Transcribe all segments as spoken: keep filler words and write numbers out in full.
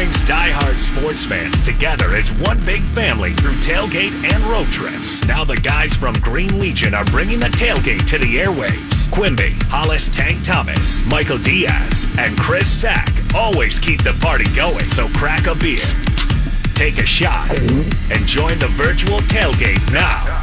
brings diehard sports fans together as one big family through tailgate and road trips. Now the guys from Green Legion are bringing the tailgate to the airwaves. Quimby, Hollis Tank Thomas, Michael Diaz, and Chris Sack always keep the party going, so crack a beer, take a shot, and join the virtual tailgate now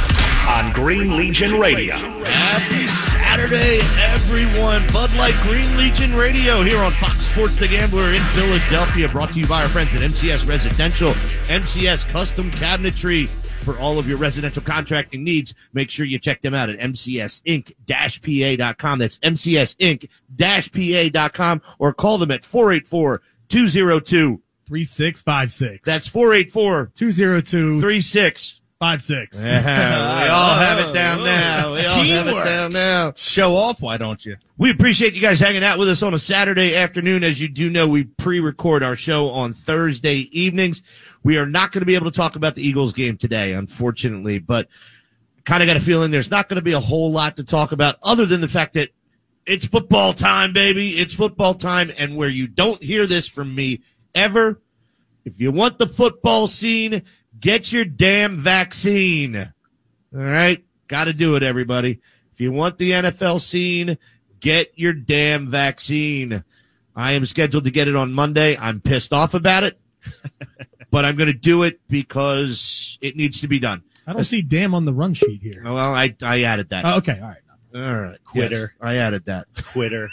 on Green Legion Radio. Happy Saturday, everyone. Bud Light Green Legion Radio here on Fox Sports The Gambler in Philadelphia, brought to you by our friends at M C S Residential, M C S Custom Cabinetry. For all of your residential contracting needs, make sure you check them out at M C S Inc P A dot com. That's M C S Inc P A dot com, or call them at four eight four, two oh two, three six five six. That's four eight four, two oh two, three six five six. Yeah, we all have it down now. We all have it down now. Show off, why don't you? We appreciate you guys hanging out with us on a Saturday afternoon. As you do know, we pre-record our show on Thursday evenings. We are not going to be able to talk about the Eagles game today, unfortunately, but kind of got a feeling there's not going to be a whole lot to talk about other than the fact that it's football time, baby. It's football time, and where you don't hear this from me ever, if you want the football scene, get your damn vaccine. All right? Got to do it, everybody. If you want the N F L scene, get your damn vaccine. I am scheduled to get it on Monday. I'm pissed off about it, but I'm going to do it because it needs to be done. I don't see damn on the run sheet here. Well, I, I added that. Oh, okay, all right. All right. Quitter. Yes, I added that. Quitter.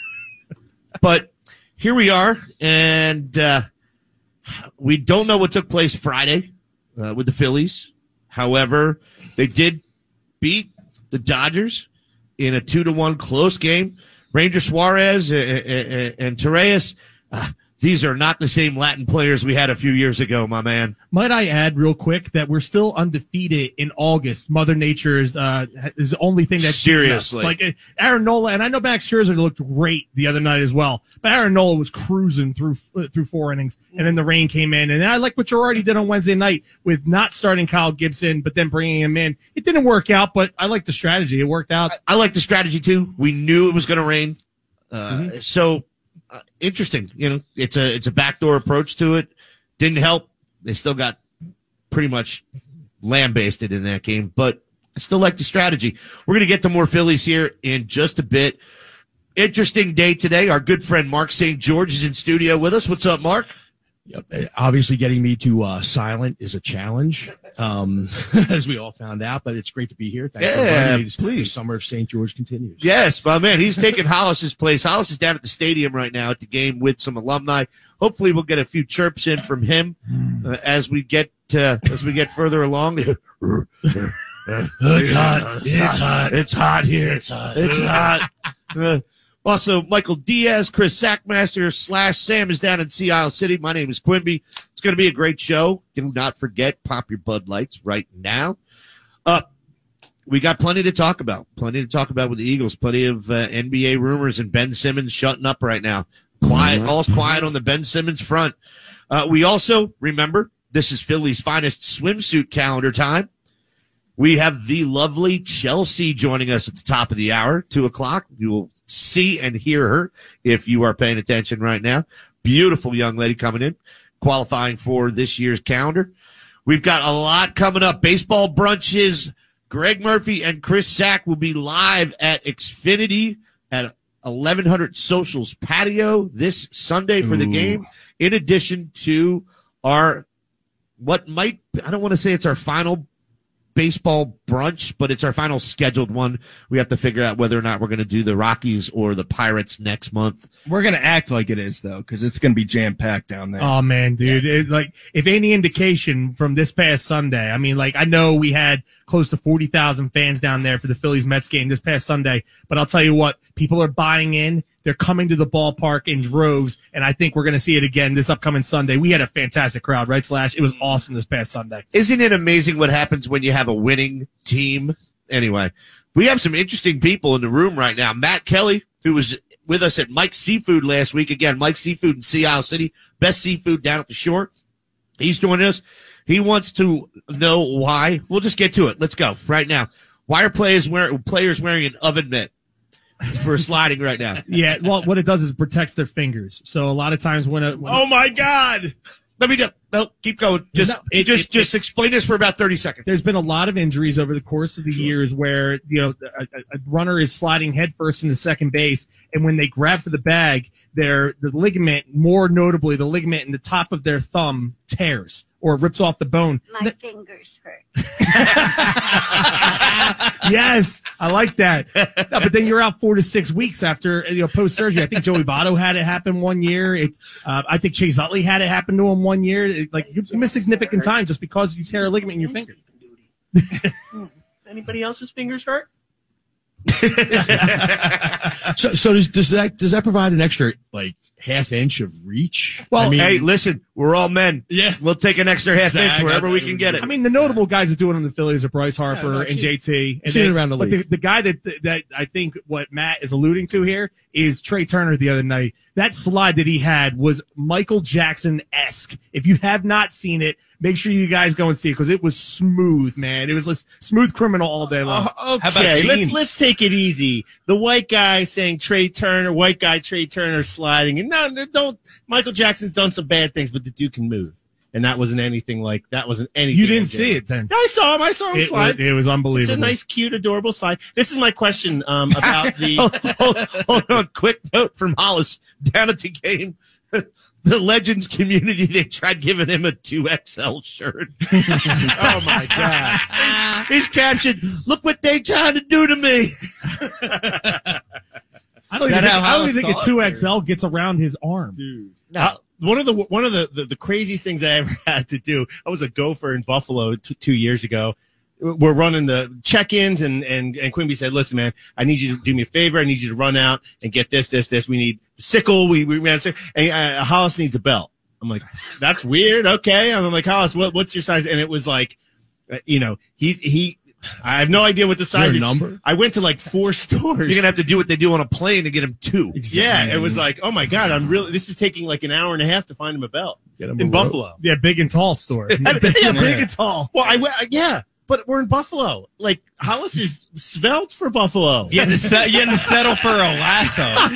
But here we are, and uh, we don't know what took place Friday uh, with the Phillies. However, they did beat the Dodgers in a two to one close game. Ranger Suarez and, and Torres, uh, these are not the same Latin players we had a few years ago, my man. Might I add real quick that we're still undefeated in August. Mother Nature is, uh, is the only thing that's seriously like uh, Aaron Nola, and I know Max Scherzer looked great the other night as well, but Aaron Nola was cruising through uh, through four innings, and then the rain came in. And I like what you already did on Wednesday night with not starting Kyle Gibson, but then bringing him in. It didn't work out, but I like the strategy. It worked out. I, I like the strategy too. We knew it was going to rain, uh, mm-hmm. so. Uh, interesting, you know, it's a it's a backdoor approach to it. Didn't help. They still got pretty much lambasted in that game, but I still like the strategy. We're going to get to more Phillies here in just a bit. Interesting day today. Our good friend Mark Saint George is in studio with us. What's up, Mark? Yep. Obviously, getting me to uh, silent is a challenge, um, as we all found out. But it's great to be here. Thanks yeah, for inviting me. This, please. The summer of Saint George continues. Yes, my man. He's taking Hollis's place. Hollis is down at the stadium right now at the game with some alumni. Hopefully, we'll get a few chirps in from him uh, as we get uh, as we get further along. It's hot. It's hot. It's hot here. It's hot. It's hot. Uh, Also, Michael Diaz, Chris Sackmaster slash Sam is down in Sea Isle City. My name is Quimby. It's going to be a great show. Do not forget, pop your Bud Lights right now. Uh, we got plenty to talk about. Plenty to talk about with the Eagles. Plenty of uh, N B A rumors and Ben Simmons shutting up right now. Quiet, all's quiet on the Ben Simmons front. Uh, we also, remember, this is Philly's finest swimsuit calendar time. We have the lovely Chelsea joining us at the top of the hour, two o'clock. You will see and hear her if you are paying attention right now. Beautiful young lady coming in, qualifying for this year's calendar. We've got a lot coming up. Baseball brunches. Greg Murphy and Chris Sack will be live at Xfinity at eleven hundred Socials Patio this Sunday for the Ooh. game, in addition to our, what might, I don't want to say it's our final baseball brunch, but it's our final scheduled one. We have to figure out whether or not we're going to do the Rockies or the Pirates next month. We're going to act like it is, though, because it's going to be jam-packed down there. Oh, man, dude. Yeah. It, like, if any indication from this past Sunday, I mean, like, I know we had close to forty thousand fans down there for the Phillies-Mets game this past Sunday, but I'll tell you what, people are buying in. They're coming to the ballpark in droves, and I think we're going to see it again this upcoming Sunday. We had a fantastic crowd, right, Slash? It was awesome this past Sunday. Isn't it amazing what happens when you have a winning team? Anyway, we have some interesting people in the room right now. Matt Kelly, who was with us at Mike's Seafood last week. Again, Mike's Seafood in Sea Isle City, best seafood down at the shore. He's joining us. He wants to know why. We'll just get to it. Let's go right now. Why are players wearing, players wearing an oven mitt? We're sliding right now. Yeah, well, what it does is it protects their fingers. So a lot of times when a when Oh my God! Let me do, no, keep going. Just, No, it- just, it- just explain this for about thirty seconds. there's been a lot of injuries over the course of the years where, you know, a, a a runner is sliding headfirst into second base, and when they grab for the bag, their the ligament, more notably the ligament in the top of their thumb, tears or rips off the bone. My fingers hurt. Yes, I like that. No, but then you're out four to six weeks after, you know, post surgery. I think Joey Votto had it happen one year. It's, uh, I think Chase Utley had it happen to him one year. It, like you miss significant time just because you tear a ligament in your finger. Anybody else's fingers hurt? So, so does, does that does that provide an extra like half inch of reach? Well, I mean, hey, listen, we're all men. Yeah. We'll take an extra half inch Zag, wherever I- we can get it. I mean, the notable guys that do it on the Phillies are Bryce Harper Yeah, no, and I've J T. And seen it then- around the but league. The, the guy that that I think what Matt is alluding to here is Trey Turner the other night. That slide that he had was Michael Jackson-esque. If you have not seen it, make sure you guys go and see it because it was smooth, man. It was like smooth criminal all day long. Uh, okay, let's let's take it easy. The white guy saying Trey Turner, white guy Trey Turner sliding, and no, no, don't. Michael Jackson's done some bad things, but the dude can move, and that wasn't anything like that. Wasn't anything. You didn't like see that. it then. No, I saw him. I saw him It, slide. was, it was It's unbelievable. a nice, cute, adorable slide. This is my question um, about the. hold, hold, hold on. Quick note from Hollis down at the game. The Legends community, they tried giving him a two X L shirt. Oh my God! He's captioned, look what they trying to do to me. I don't Is even that think, how I don't Hollis even think a thought, two X L gets around his arm. Uh, one of the one of the, the the craziest things I ever had to do. I was a gopher in Buffalo t- two years ago. We're running the check-ins, and and and Quimby said, "Listen, man, I need you to do me a favor. I need you to run out and get this, this, this. We need the sickle. We we ran and uh, Hollis needs a belt." I'm like, "That's weird." Okay, I'm like, "Hollis, what what's your size?" And it was like, uh, you know, he's he. I have no idea what the is there size a is. number? I went to like four stores. You're going to have to do what they do on a plane to get him two. Yeah, it was like, oh my God, I'm really. This is taking like an hour and a half to find him a belt Get him in a rope. Buffalo. Yeah, big and tall store. Yeah, big, yeah. big and tall. Well, I went, yeah, but we're in Buffalo. Like Hollis is svelte for Buffalo. You had to, set, you had to settle for a lasso.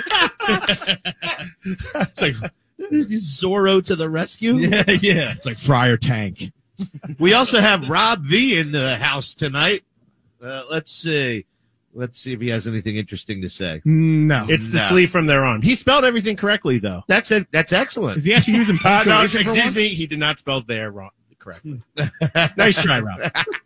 It's like Zorro to the rescue. Yeah, yeah. it's like Friar Tank. We also have Rob V in the house tonight. Uh, let's see. Let's see if he has anything interesting to say. No. It's the No. sleeve from their arm. He spelled everything correctly, though. That's it. That's excellent. Is he actually using Uh, no, punctuation for excuse once? me. He did not spell there wrong correctly. Nice try, Rob.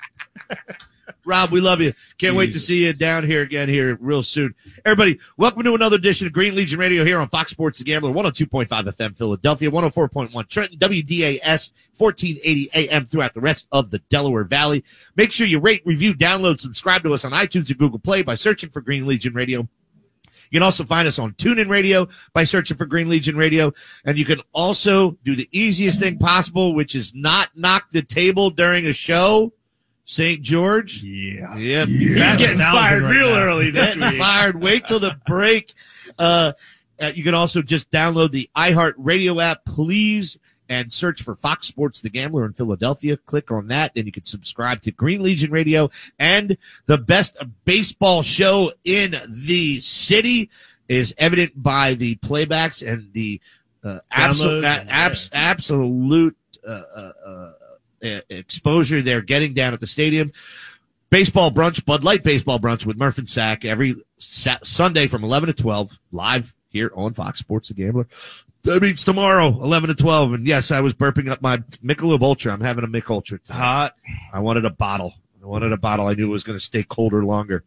Rob, we love you. Can't wait to see you down here again here real soon. Everybody, welcome to another edition of Green Legion Radio here on Fox Sports The Gambler, one oh two point five F M Philadelphia, one oh four point one Trenton, W D A S, fourteen eighty A M throughout the rest of the Delaware Valley. Make sure you rate, review, download, subscribe to us on iTunes and Google Play by searching for Green Legion Radio. You can also find us on TuneIn Radio by searching for Green Legion Radio. And you can also do the easiest thing possible, which is not knock the table during a show. Saint George. Yeah. Yep. He's getting fired right real now. early this Getting week. fired. Wait till the break. Uh, uh, you can also just download the iHeart Radio app, please, and search for Fox Sports The Gambler in Philadelphia. Click on that, and you can subscribe to Green Legion Radio and the best baseball show in the city is evident by the playbacks and the uh, absolute, Downloads and- abs- absolute uh, uh, uh, uh, exposure they're getting down at the stadium. Baseball brunch, Bud Light baseball brunch with Murph and Sack every sa- Sunday from eleven to twelve, live here on Fox Sports The Gambler. That means tomorrow, eleven to twelve. And yes, I was burping up my Michelob Ultra. I'm having a Mick Ultra tonight. Hot. I wanted a bottle. I wanted a bottle. I knew it was going to stay colder longer.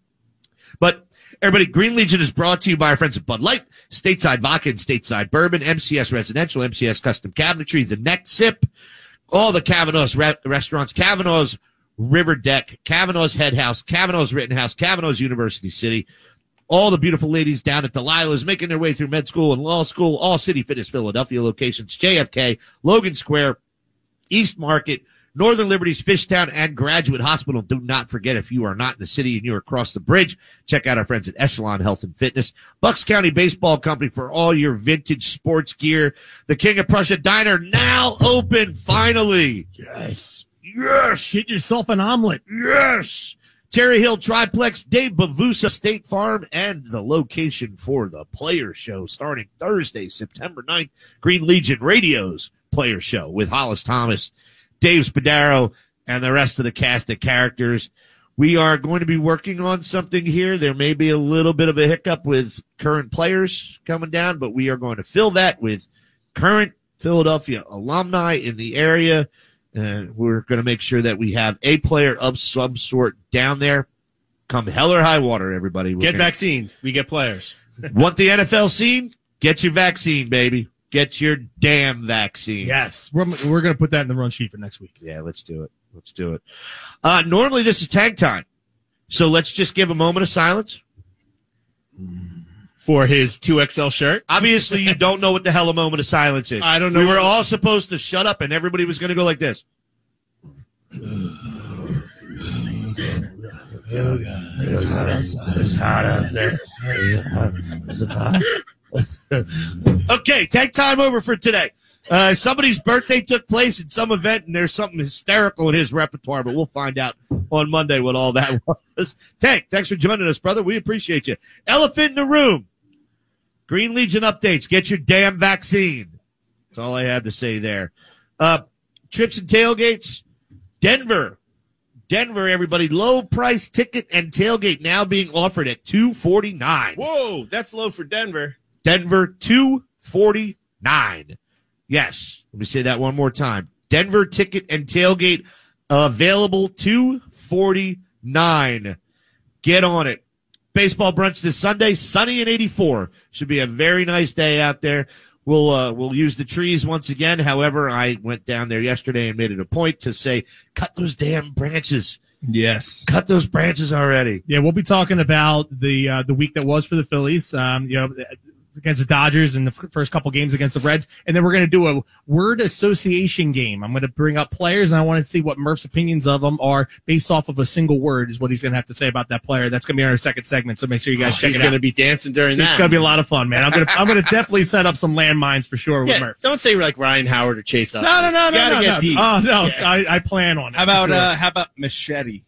But everybody, Green Legion is brought to you by our friends at Bud Light, Stateside Vodka and Stateside Bourbon, M C S Residential, M C S Custom Cabinetry, The Neck Sip, all the Kavanaugh's re- restaurants, Kavanaugh's River Deck, Kavanaugh's Head House, Kavanaugh's Rittenhouse, Kavanaugh's University City, all the beautiful ladies down at Delilah's making their way through med school and law school, all City Fitness Philadelphia locations, J F K, Logan Square, East Market, Northern Liberties, Fishtown, and Graduate Hospital. Do not forget, if you are not in the city and you're across the bridge, check out our friends at Echelon Health and Fitness. Bucks County Baseball Company for all your vintage sports gear. The King of Prussia Diner now open, finally. Yes. Yes. Get yourself an omelet. Yes. Cherry Hill Triplex, Dave Bavusa State Farm, and the location for the Player Show starting Thursday, September ninth, Green Legion Radio's Player Show with Hollis Thomas, Dave Spadaro, and the rest of the cast of characters. We are going to be working on something here. There may be a little bit of a hiccup with current players coming down, but we are going to fill that with current Philadelphia alumni in the area. And we're going to make sure that we have a player of some sort down there. Come hell or high water, everybody. We're Get gonna, vaccinated. We get players. Want the N F L scene? Get your vaccine, baby. Get your damn vaccine. Yes, we're we're gonna put that in the run sheet for next week. Yeah, let's do it. Let's do it. Uh, normally this is tag time, so let's just give a moment of silence For his two X L shirt. Obviously, you don't know what the hell a moment of silence is. I don't know. We were all supposed to shut up, and everybody was going to go like this. Okay, tag time over for today. Uh, somebody's birthday took place at some event, and there's something hysterical in his repertoire, but we'll find out on Monday what all that was. Tank, thanks for joining us, brother. We appreciate you. Elephant in the room. Green Legion updates. Get your damn vaccine. That's all I have to say there. Uh, trips and tailgates. Denver. Denver, everybody. Low price ticket and tailgate now being offered at two forty-nine. Whoa, that's low for Denver. Denver, two forty-nine. Yes. Let me say that one more time. Denver ticket and tailgate available two forty-nine. Get on it. Baseball brunch this Sunday, sunny and eighty-four. Should be a very nice day out there. We'll uh, we'll use the trees once again. However, I went down there yesterday and made it a point to say, cut those damn branches. Yes. Cut those branches already. Yeah, we'll be talking about the uh, the week that was for the Phillies. Um, you know, against the Dodgers and the f- first couple games against the Reds, and then we're going to do a word association game. I'm going to bring up players, and I want to see what Murph's opinions of them are based off of a single word. Is what he's going to have to say about that player. That's going to be our second segment. So make sure you guys Oh, check he's it going out. to be dancing during that. It's going to be a lot of fun, man. I'm going to I'm going to definitely set up some landmines for sure with Yeah, Murph. don't say like Ryan Howard or Chase Utley. No, no, no, You no, gotta no, get no. deep. Oh no, Yeah. I, I plan on it. How about for sure. uh how about machete?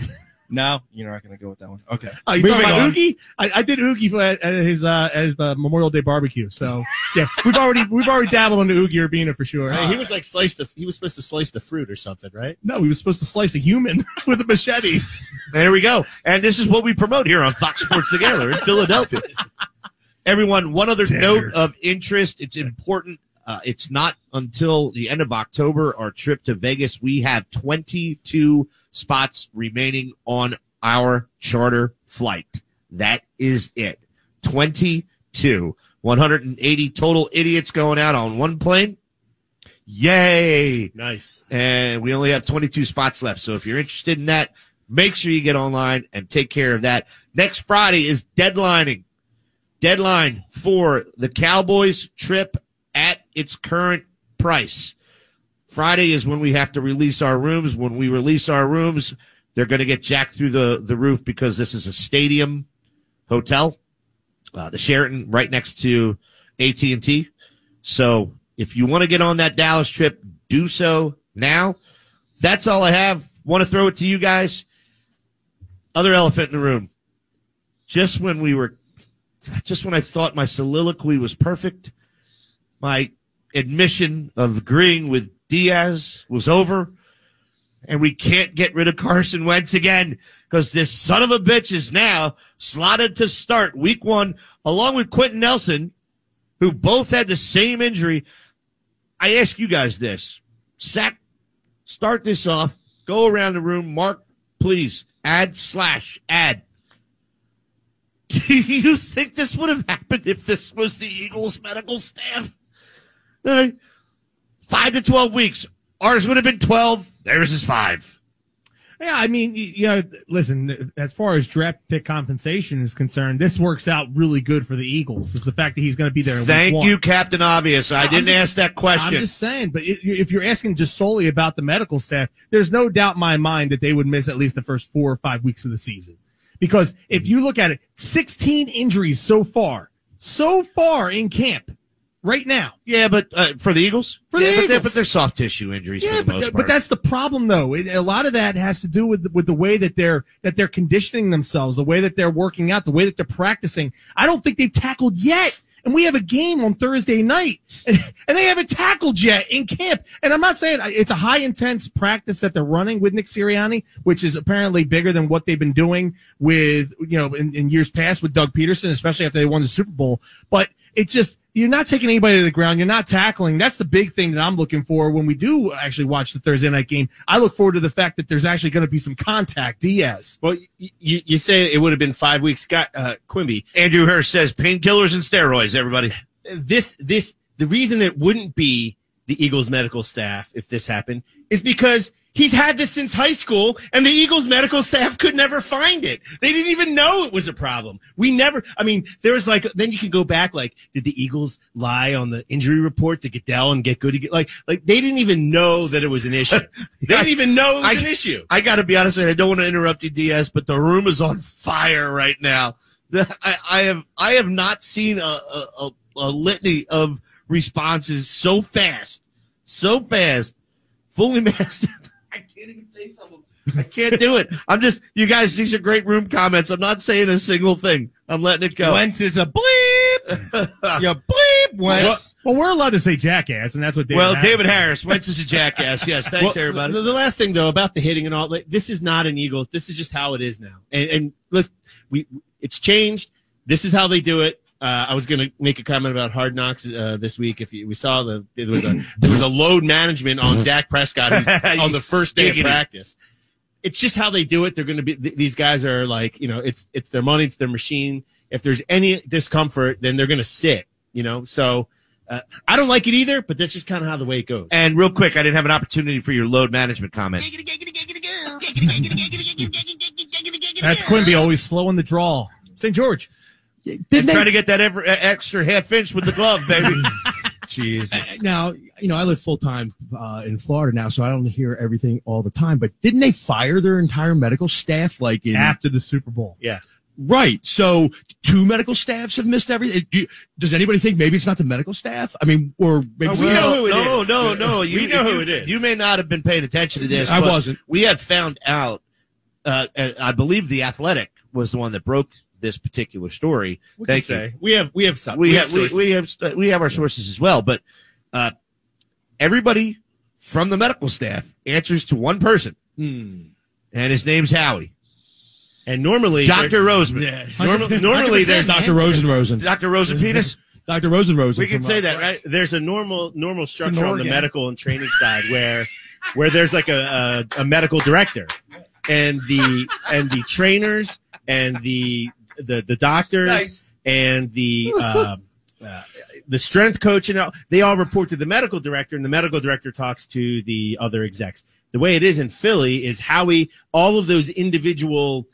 No, you're not gonna go with that one. Okay. Oh, you Moving talking about on. Oogie? I, I did Oogie at, at his uh, at his uh, Memorial Day barbecue. So yeah, we've already we've already dabbled into Oogie Urbina for sure. Hey, he was like sliced the, he was supposed to slice the fruit or something, right? No, he was supposed to slice a human with a machete. There we go. And this is what we promote here on Fox Sports The Gathering in Philadelphia. Everyone, one other note of interest. It's important. Uh, it's not until the end of October, our trip to Vegas. We have twenty-two spots remaining on our charter flight. That is it. twenty-two. one hundred eighty total idiots going out on one plane. Yay. Nice. And we only have twenty-two spots left. So if you're interested in that, make sure you get online and take care of that. Next Friday is deadlining. Deadline for the Cowboys trip at its current price. Friday is when we have to release our rooms. When we release our rooms, they're going to get jacked through the, the roof because this is a stadium hotel, uh, the Sheraton right next to A T and T. So if you want to get on that Dallas trip, do so now. That's all I have. Want to throw it to you guys. Other elephant in the room. Just when we were, just when I thought my soliloquy was perfect, my admission of agreeing with Diaz was over, and we can't get rid of Carson Wentz again because this son of a bitch is now slotted to start week one along with Quentin Nelson, who both had the same injury. I ask you guys this. Sack, start this off. Go around the room. Mark, please, add slash add. Do you think this would have happened if this was the Eagles medical staff? Uh, five to twelve weeks. Ours would have been twelve. Theirs is five. Yeah, I mean, you you know, listen, as far as draft pick compensation is concerned, this works out really good for the Eagles. Is the fact that he's going to be there. in Thank week one. you, Captain Obvious. I No, didn't I'm just- ask that question. I'm just saying, but it, if you're asking just solely about the medical staff, there's no doubt in my mind that they would miss at least the first four or five weeks of the season. Because if you look at it, sixteen injuries so far, so far in camp. right now. Yeah, but uh, for the Eagles? For the yeah, but they're, Eagles. but they're soft tissue injuries Yeah, for the but, most th- part. but that's the problem, though. It, a lot of that has to do with the, with the way that they're that they're conditioning themselves, the way that they're working out, the way that they're practicing. I don't think they've tackled yet, and we have a game on Thursday night, and, and they haven't tackled yet in camp. And I'm not saying it's a high intense practice that they're running with Nick Sirianni, which is apparently bigger than what they've been doing with you know in, in years past with Doug Peterson, especially after they won the Super Bowl. But it's just. You're not taking anybody to the ground. You're not tackling. That's the big thing that I'm looking for when we do actually watch the Thursday night game. I look forward to the fact that there's actually going to be some contact. Diaz. Well, you, you say it would have been five weeks. Scott uh, Quimby. Andrew Hurst says painkillers and steroids, everybody. This, this, the reason it wouldn't be the Eagles medical staff if this happened is because he's had this since high school, and the Eagles medical staff could never find it. They didn't even know it was a problem. We never, I mean, there's like, then you can go back, like, did the Eagles lie on the injury report to Goodell and get good? Like, like they didn't even know that it was an issue. They didn't even know it was I, an issue. I got to be honest, and I don't want to interrupt you, Diaz, but the room is on fire right now. The, I, I have, I have not seen a, a, a, a litany of responses so fast, so fast, fully masked. I can't even say something. I can't do it. I'm just, you guys, these are great room comments. I'm not saying a single thing. I'm letting it go. Wentz is a bleep. You bleep, Wentz. Well, we're allowed to say jackass, and that's what David well, Harris David said. Harris, Wentz is a jackass. Yes, thanks, Well, everybody. The, the last thing though about the hitting and all, like, this is not an Eagle. This is just how it is now. And, and let's, we, it's changed. This is how they do it. Uh, I was going to make a comment about Hard Knocks uh, this week. If you, we saw the there was a there was a load management on Dak Prescott who's on the first day of practice. It's just how they do it. They're going to be th- these guys are like you know it's it's their money, it's their machine. If there's any discomfort, then they're going to sit. You know, so uh, I don't like it either. But that's just kind of how the way it goes. And real quick, I didn't have an opportunity for your load management comment. That's Quimby always slow in the draw. Saint George. And Didn't try they, to get that ever, extra half inch with the glove, baby. Jesus. now, you know, I live full time uh, in Florida now, so I don't hear everything all the time. But didn't they fire their entire medical staff? Like in After the Super Bowl. Yeah. right. So two medical staffs have missed everything. Do you- Does anybody think maybe it's not the medical staff? I mean, or maybe Oh, we know who it no, is. no, no. We You, know who you- it is. You may not have been paying attention to this. I but wasn't. We had found out, uh, uh, I believe the Athletic was the one that broke this particular story. We Thank can you. say we have we have some We, we have, we, sources. we have st- we have our sources as well, but uh, everybody from the medical staff answers to one person, Hmm. and his name's Howie, and normally Doctor Roseman, Yeah. Normal, normally there's Doctor Rosen Rosen. Doctor Rosen penis. Doctor Rosen Rosen. We can from, say uh, that, right? there's a normal normal structure an on the organ. medical and training side where where there's like a, a, a medical director and the and the trainers and the the the doctors Nice. and the um, uh, the strength coach and all, they all report to the medical director, and the medical director talks to the other execs. The way it is in Philly is Howie, all of those individual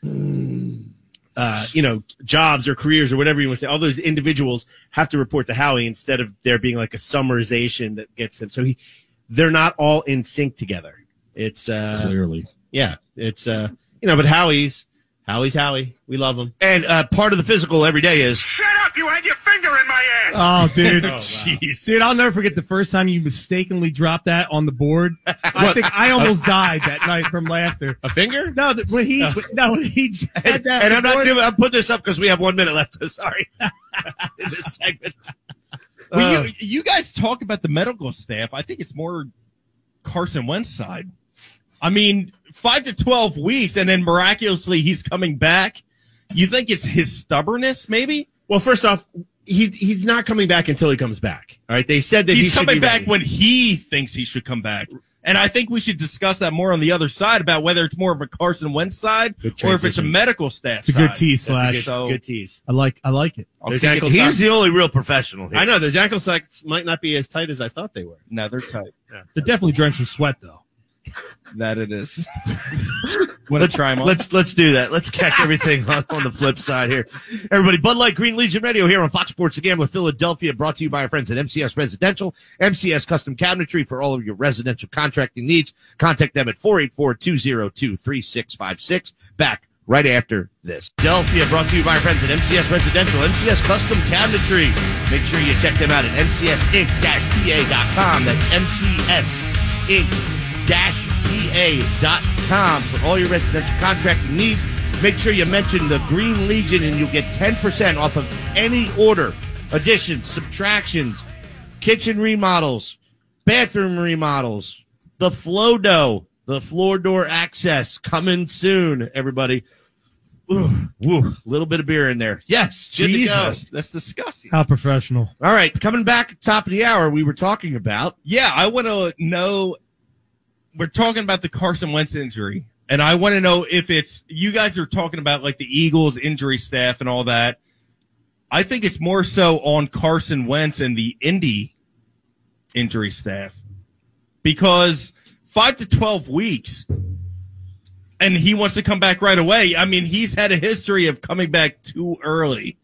uh, you know, jobs or careers or whatever you want to say, all those individuals have to report to Howie instead of there being like a summarization that gets them. So he, they're not all in sync together. It's, uh, Clearly. yeah, it's, uh, you know, but Howie's, Howie's Howie. We love him. And uh, part of the physical every day is Shut up! You had your finger in my ass! Oh, dude. Jeez. Dude, I'll never forget the first time you mistakenly dropped that on the board. I think I almost died that night from laughter. A finger? No, that- when he, no, when he had that. and I'm not board- giving. I'm putting this up because we have one minute left. Sorry, in this segment. Well, Uh, you, you guys talk about the medical staff. I think it's more Carson Wentz side. I mean, five to twelve weeks, and then miraculously he's coming back. You think it's his stubbornness, maybe? Well, first off, he, he's not coming back until he comes back. All right. They said that he He's should coming be back ready. when he thinks he should come back. And I think we should discuss that more on the other side about whether it's more of a Carson Wentz side Good or if it's a transition. medical staff It's a good side. tease, That's a Slash. good, So- good tease. I like, I like it. I'll There's kick it. ankle he's socks. the only real professional here. I know those ankle socks might not be as tight as I thought they were. No, they're tight. They're definitely drenched in sweat, though. That it is. Want to try them on? Let's let's do that. Let's catch everything on, on the flip side here. Everybody, Bud Light Green Legion Radio here on Fox Sports The Gambler Philadelphia, brought to you by our friends at M C S Residential, M C S Custom Cabinetry for all of your residential contracting needs. Contact them at four eight four, two zero two, three six five six. Back right after this. Philadelphia brought to you by our friends at M C S Residential, M C S Custom Cabinetry. Make sure you check them out at M C S Inc P A dot com. That's M C S Inc P A dot com for all your residential contracting needs. Make sure you mention the Green Legion and you'll get ten percent off of any order. Additions, subtractions, kitchen remodels, bathroom remodels, the Flodo, the floor door access coming soon, everybody. Ooh, woo, little bit of beer in there. Yes, good to go. Jesus, that's disgusting. How professional. All right, coming back at the top of the hour, we were talking about. Yeah, I want to know. We're talking about the Carson Wentz injury, and I want to know if it's you guys are talking about like the Eagles injury staff and all that. I think it's more so on Carson Wentz and the Indy injury staff because five to twelve weeks. And he wants to come back right away. I mean, he's had a history of coming back too early.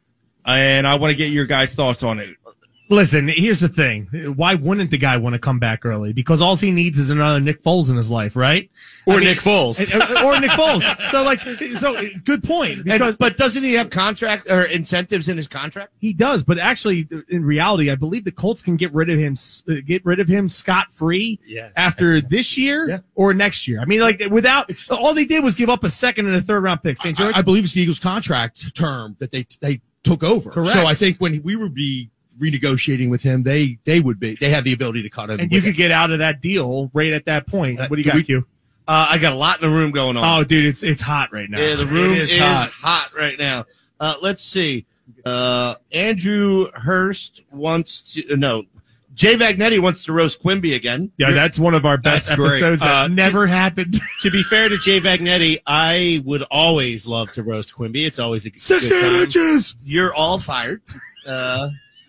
And I want to get your guys' thoughts on it. Listen, here's the thing. Why wouldn't the guy want to come back early? Because all he needs is another Nick Foles in his life, right? Or I mean, Nick Foles. Or Nick Foles. So, like, so good point. Because And, but doesn't he have contract or incentives in his contract? he does, but actually, in reality, I believe the Colts can get rid of him, uh, get rid of him scot free Yeah. after this year Yeah. or next year. I mean, like, without all they did was give up a second and a third round pick. Saint George. I, I believe it's the Eagles' contract term that they they took over. Correct. So I think when we would be renegotiating with him, they they would be they have the ability to cut him. and you with could it. get out of that deal right at that point. Uh, What do you do got, we- Q? Uh, I got a lot in the room going on. Oh, dude, it's it's hot right now. Yeah, the room It is, is hot. hot. right now. Uh, let's see. Uh, Andrew Hurst wants to, uh, no, Jay Vagnetti wants to roast Quimby again. Yeah, that's one of our best That's great. episodes that Uh, never happened. To be fair to Jay Vagnetti, I would always love to roast Quimby. It's always a good time. inches. You're all fired. Uh,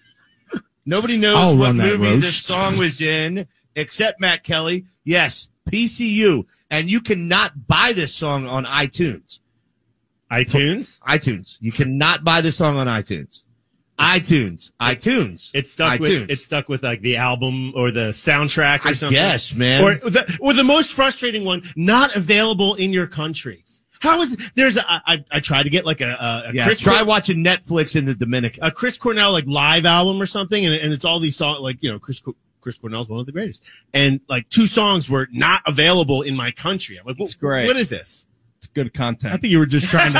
nobody knows I'll what run that movie this roast. song was in except Matt Kelly. Yes, P C U. And you cannot buy this song on iTunes. iTunes. iTunes. You cannot buy this song on iTunes. iTunes. iTunes. It's stuck iTunes. with it's stuck with like the album or the soundtrack or I something. guess, man. Or the, or the most frustrating one, not available in your country. How is it? There's a, I, I tried to get like a, a, a yeah, Chris try Cor- watching Netflix in the Dominican. a Chris Cornell like live album or something, and, and it's all these songs like you know Chris Co- Chris Cornell's one of the greatest, and like two songs were not available in my country. I'm like, It's what, great. what is this? It's good content. I think you were just trying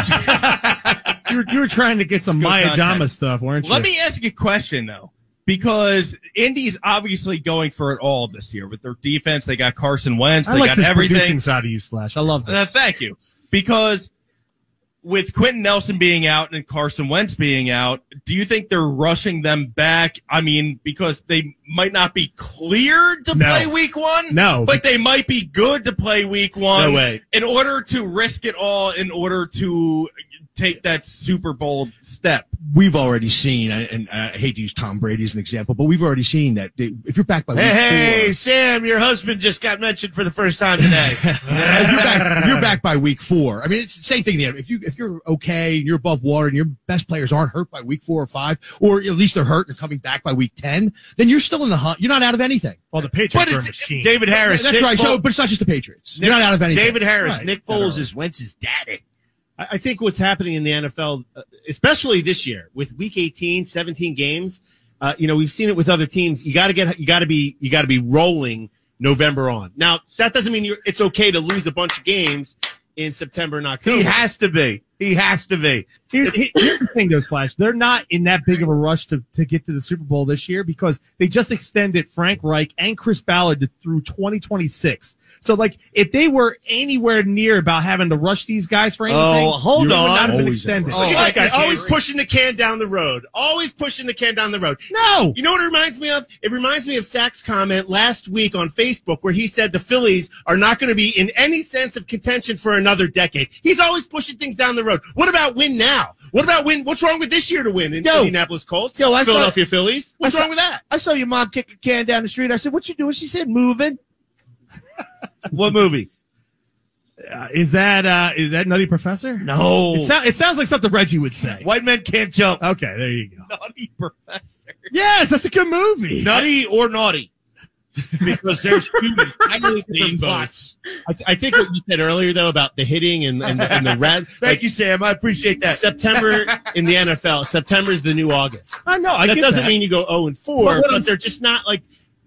to you, were, you were trying to get some Good Maya content. Jama stuff, weren't you? Let me ask you a question, though, because Indy's obviously going for it all this year with their defense. They got Carson Wentz. I They like got this everything. producing side of you, Slash. I love Uh, this. thank you. Because with Quentin Nelson being out and Carson Wentz being out, do you think they're rushing them back? I mean, because they might not be cleared to No. play week one. No. But they might be good to play week one. No way. In order to risk it all, in order to take that Super Bowl step. We've already seen, and I hate to use Tom Brady as an example, but we've already seen that they, if you're back by week Hey, hey, four, Sam, your husband just got mentioned for the first time today. if you're back, if you're back by week four. I mean, it's the same thing there. If you if you're okay, you're above water, and your best players aren't hurt by week four or five, or at least they're hurt and coming back by week ten, then you're still in the hunt. You're not out of anything. well, the Patriots But are a it's machine. David Harris. That's Nick right. So, Foles- but it's not just the Patriots. Nick- You're not out of anything. David Harris. Right. Nick Foles is Wentz's daddy. I I think what's happening in the N F L, uh, especially this year with week eighteen, seventeen games, uh, you know, we've seen it with other teams. You got to get, you got to be, you got to be rolling November on. Now, that doesn't mean you're, it's okay to lose a bunch of games in September and October. He has to be. He has to be. Here's, here's the thing, though, Slash. They're not in that big of a rush to, to get to the Super Bowl this year because they just extended Frank Reich and Chris Ballard to, through twenty twenty-six. So, like, if they were anywhere near about having to rush these guys for anything, Oh, hold you would on. not have been Always extended. Oh, Look at this guy, I- always pushing the can down the road. Always pushing the can down the road. No. You know what it reminds me of? It reminds me of Sack's comment last week on Facebook where he said the Phillies are not going to be in any sense of contention for another decade. He's always pushing things down the road. What about win now? What about win? What's wrong with this year to win in Yo. Indianapolis Colts? Yo, I saw- Philadelphia Phillies? What's I saw- wrong with that? I saw your mom kick a can down the street. I said, "What you doing?" She said, "Moving." What movie? Uh, is that uh, is that Nutty Professor? No. It, sou- it sounds like something Reggie would say. White men can't jump. Okay, there you go. Naughty professor. Yes, that's a good movie. Nutty or naughty? because there's two entirely different Steamboats. plots. I, th- I think what you said earlier though about the hitting and and the, and the red. Thank like, you, Sam. I appreciate that. September in the N F L. September is the new August. I know. I that get doesn't that. mean you go zero and four, But what but I'm- they're just not like.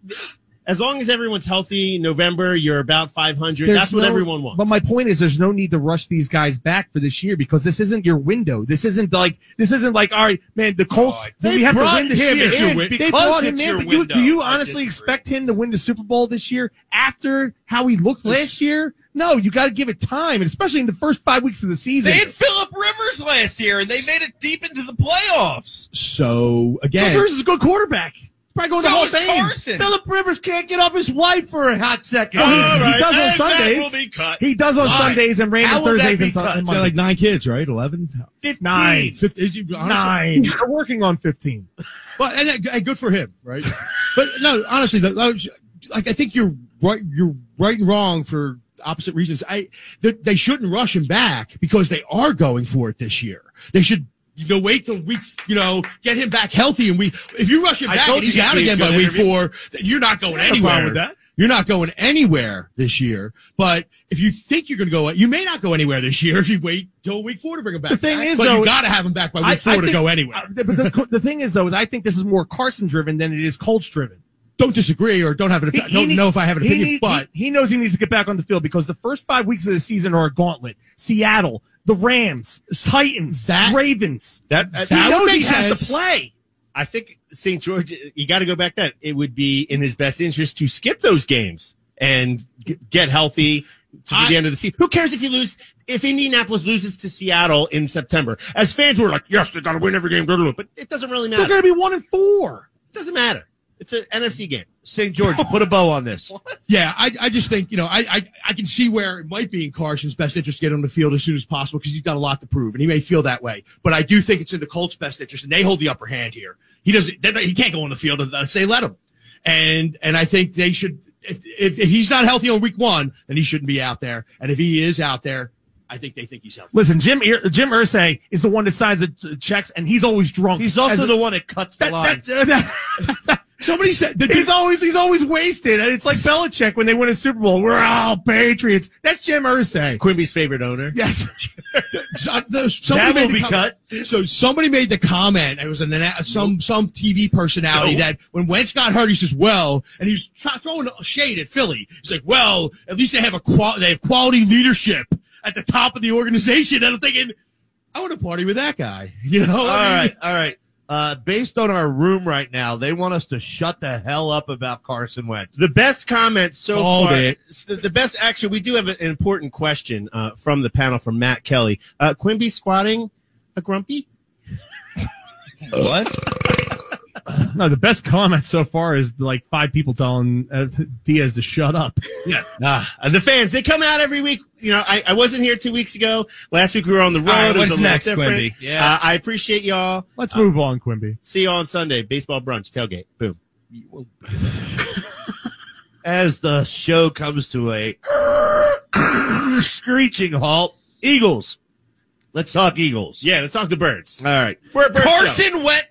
As long as everyone's healthy, November you're about five hundred. There's That's what no- everyone wants. But my point is, there's no need to rush these guys back for this year because this isn't your window. This isn't like this isn't like all right, man. The Colts They we have to brought win this him year. in They because brought him it's in, your but you, window. do you I honestly disagree. expect him to win the Super Bowl this year after how he looked last year? No, you got to give it time, and especially in the first five weeks of the season. They had Phillip Rivers last year, and they made it deep into the playoffs. So again, Rivers is a good quarterback. Probably going to So Hall is of Fame. Carson. Philip Rivers can't get off his wife for a hot second. Well, he, All he right, does on and that Sundays. will be cut. He does on Why? Sundays and How random will that Thursdays be and, Sun- cut? and he's got Mondays. like nine kids, right? Eleven. Nine. Fifty, is he, honestly, Nine. They're working on fifteen. Well, and, and good for him, right? But no, honestly, the- like I think you're right. You're right and wrong for opposite reasons. I they, they shouldn't rush him back because they are going for it this year. They should. You know, wait till week, you know, get him back healthy. And we, if you rush him I back told and he's you out he'd be a again by good week interview. four, then you're not going no problem anywhere. with that. You're not going anywhere this year. But if you think you're going to go, you may not go anywhere this year if you wait till week four to bring him back. The thing is, but though, you got to have him back by week I- four I to think- go anywhere. Uh, but the, the thing is, though, is I think this is more Carson driven than it is Colts driven. Don't disagree or don't have an He- opinion. he Don't need- know if I have an he opinion, need- but he, he knows he needs to get back on the field because the first five weeks of the season are a gauntlet. Seattle, the Rams, Titans, That- Ravens. That, He that would knows make he has sense. to play. I think Saint George, you got to go back that. It would be in his best interest to skip those games and g- get healthy to I- the end of the season. Who cares if you lose? If Indianapolis loses to Seattle in September, as fans we're like, yes, they got to win every game, blah, blah, blah, but it doesn't really They're matter. going to be one and four. It doesn't matter. It's an N F C game. Saint George, put a bow on this. yeah, I, I just think, you know, I, I, I can see where it might be in Carson's best interest to get on the field as soon as possible because he's got a lot to prove and he may feel that way. But I do think it's in the Colts' best interest and they hold the upper hand here. He doesn't, they're not- he can't go on the field and say let him. And, and I think they should, if, if, if he's not healthy on week one, then he shouldn't be out there. And if he is out there, I think they think he's healthy. Listen, Jim Ir- Jim Irsay is the one that signs the checks, and he's always drunk. He's also As- the one that cuts the that, lines. that, that, Somebody said that he's always he's always wasted. And it's like Belichick when they win a Super Bowl. We're all Patriots. That's Jim Irsay. Quimby's favorite owner. Yes. So, the- somebody That will made be the comment- cut. So somebody made the comment. It was an some some T V personality No. that when Wentz got hurt, he says, "Well," and he was try, throwing shade at Philly. He's like, "Well, at least they have a qual- they have quality leadership at the top of the organization." And I'm thinking, I want to party with that guy. You know? All I mean, right, all right. Uh, based on our room right now, they want us to shut the hell up about Carson Wentz. The best comment so Called far. it. The, the best, actually, we do have an important question uh, from the panel from Matt Kelly. Uh, Quimby squatting a grumpy? What? No, the best comment so far is like five people telling uh, Diaz to shut up. Yeah. Ah, and the fans, they come out every week. You know, I, I wasn't here two weeks ago. Last week we were on the road. All right, It was what's a little next, different. Quimby? Yeah. Uh, I appreciate y'all. Let's move on, Quimby. See you on Sunday. Baseball brunch, tailgate. Boom. As the show comes to a screeching halt, Eagles. Let's talk Eagles. Yeah, let's talk the birds. All right. We're a bird show. Carson Wentz.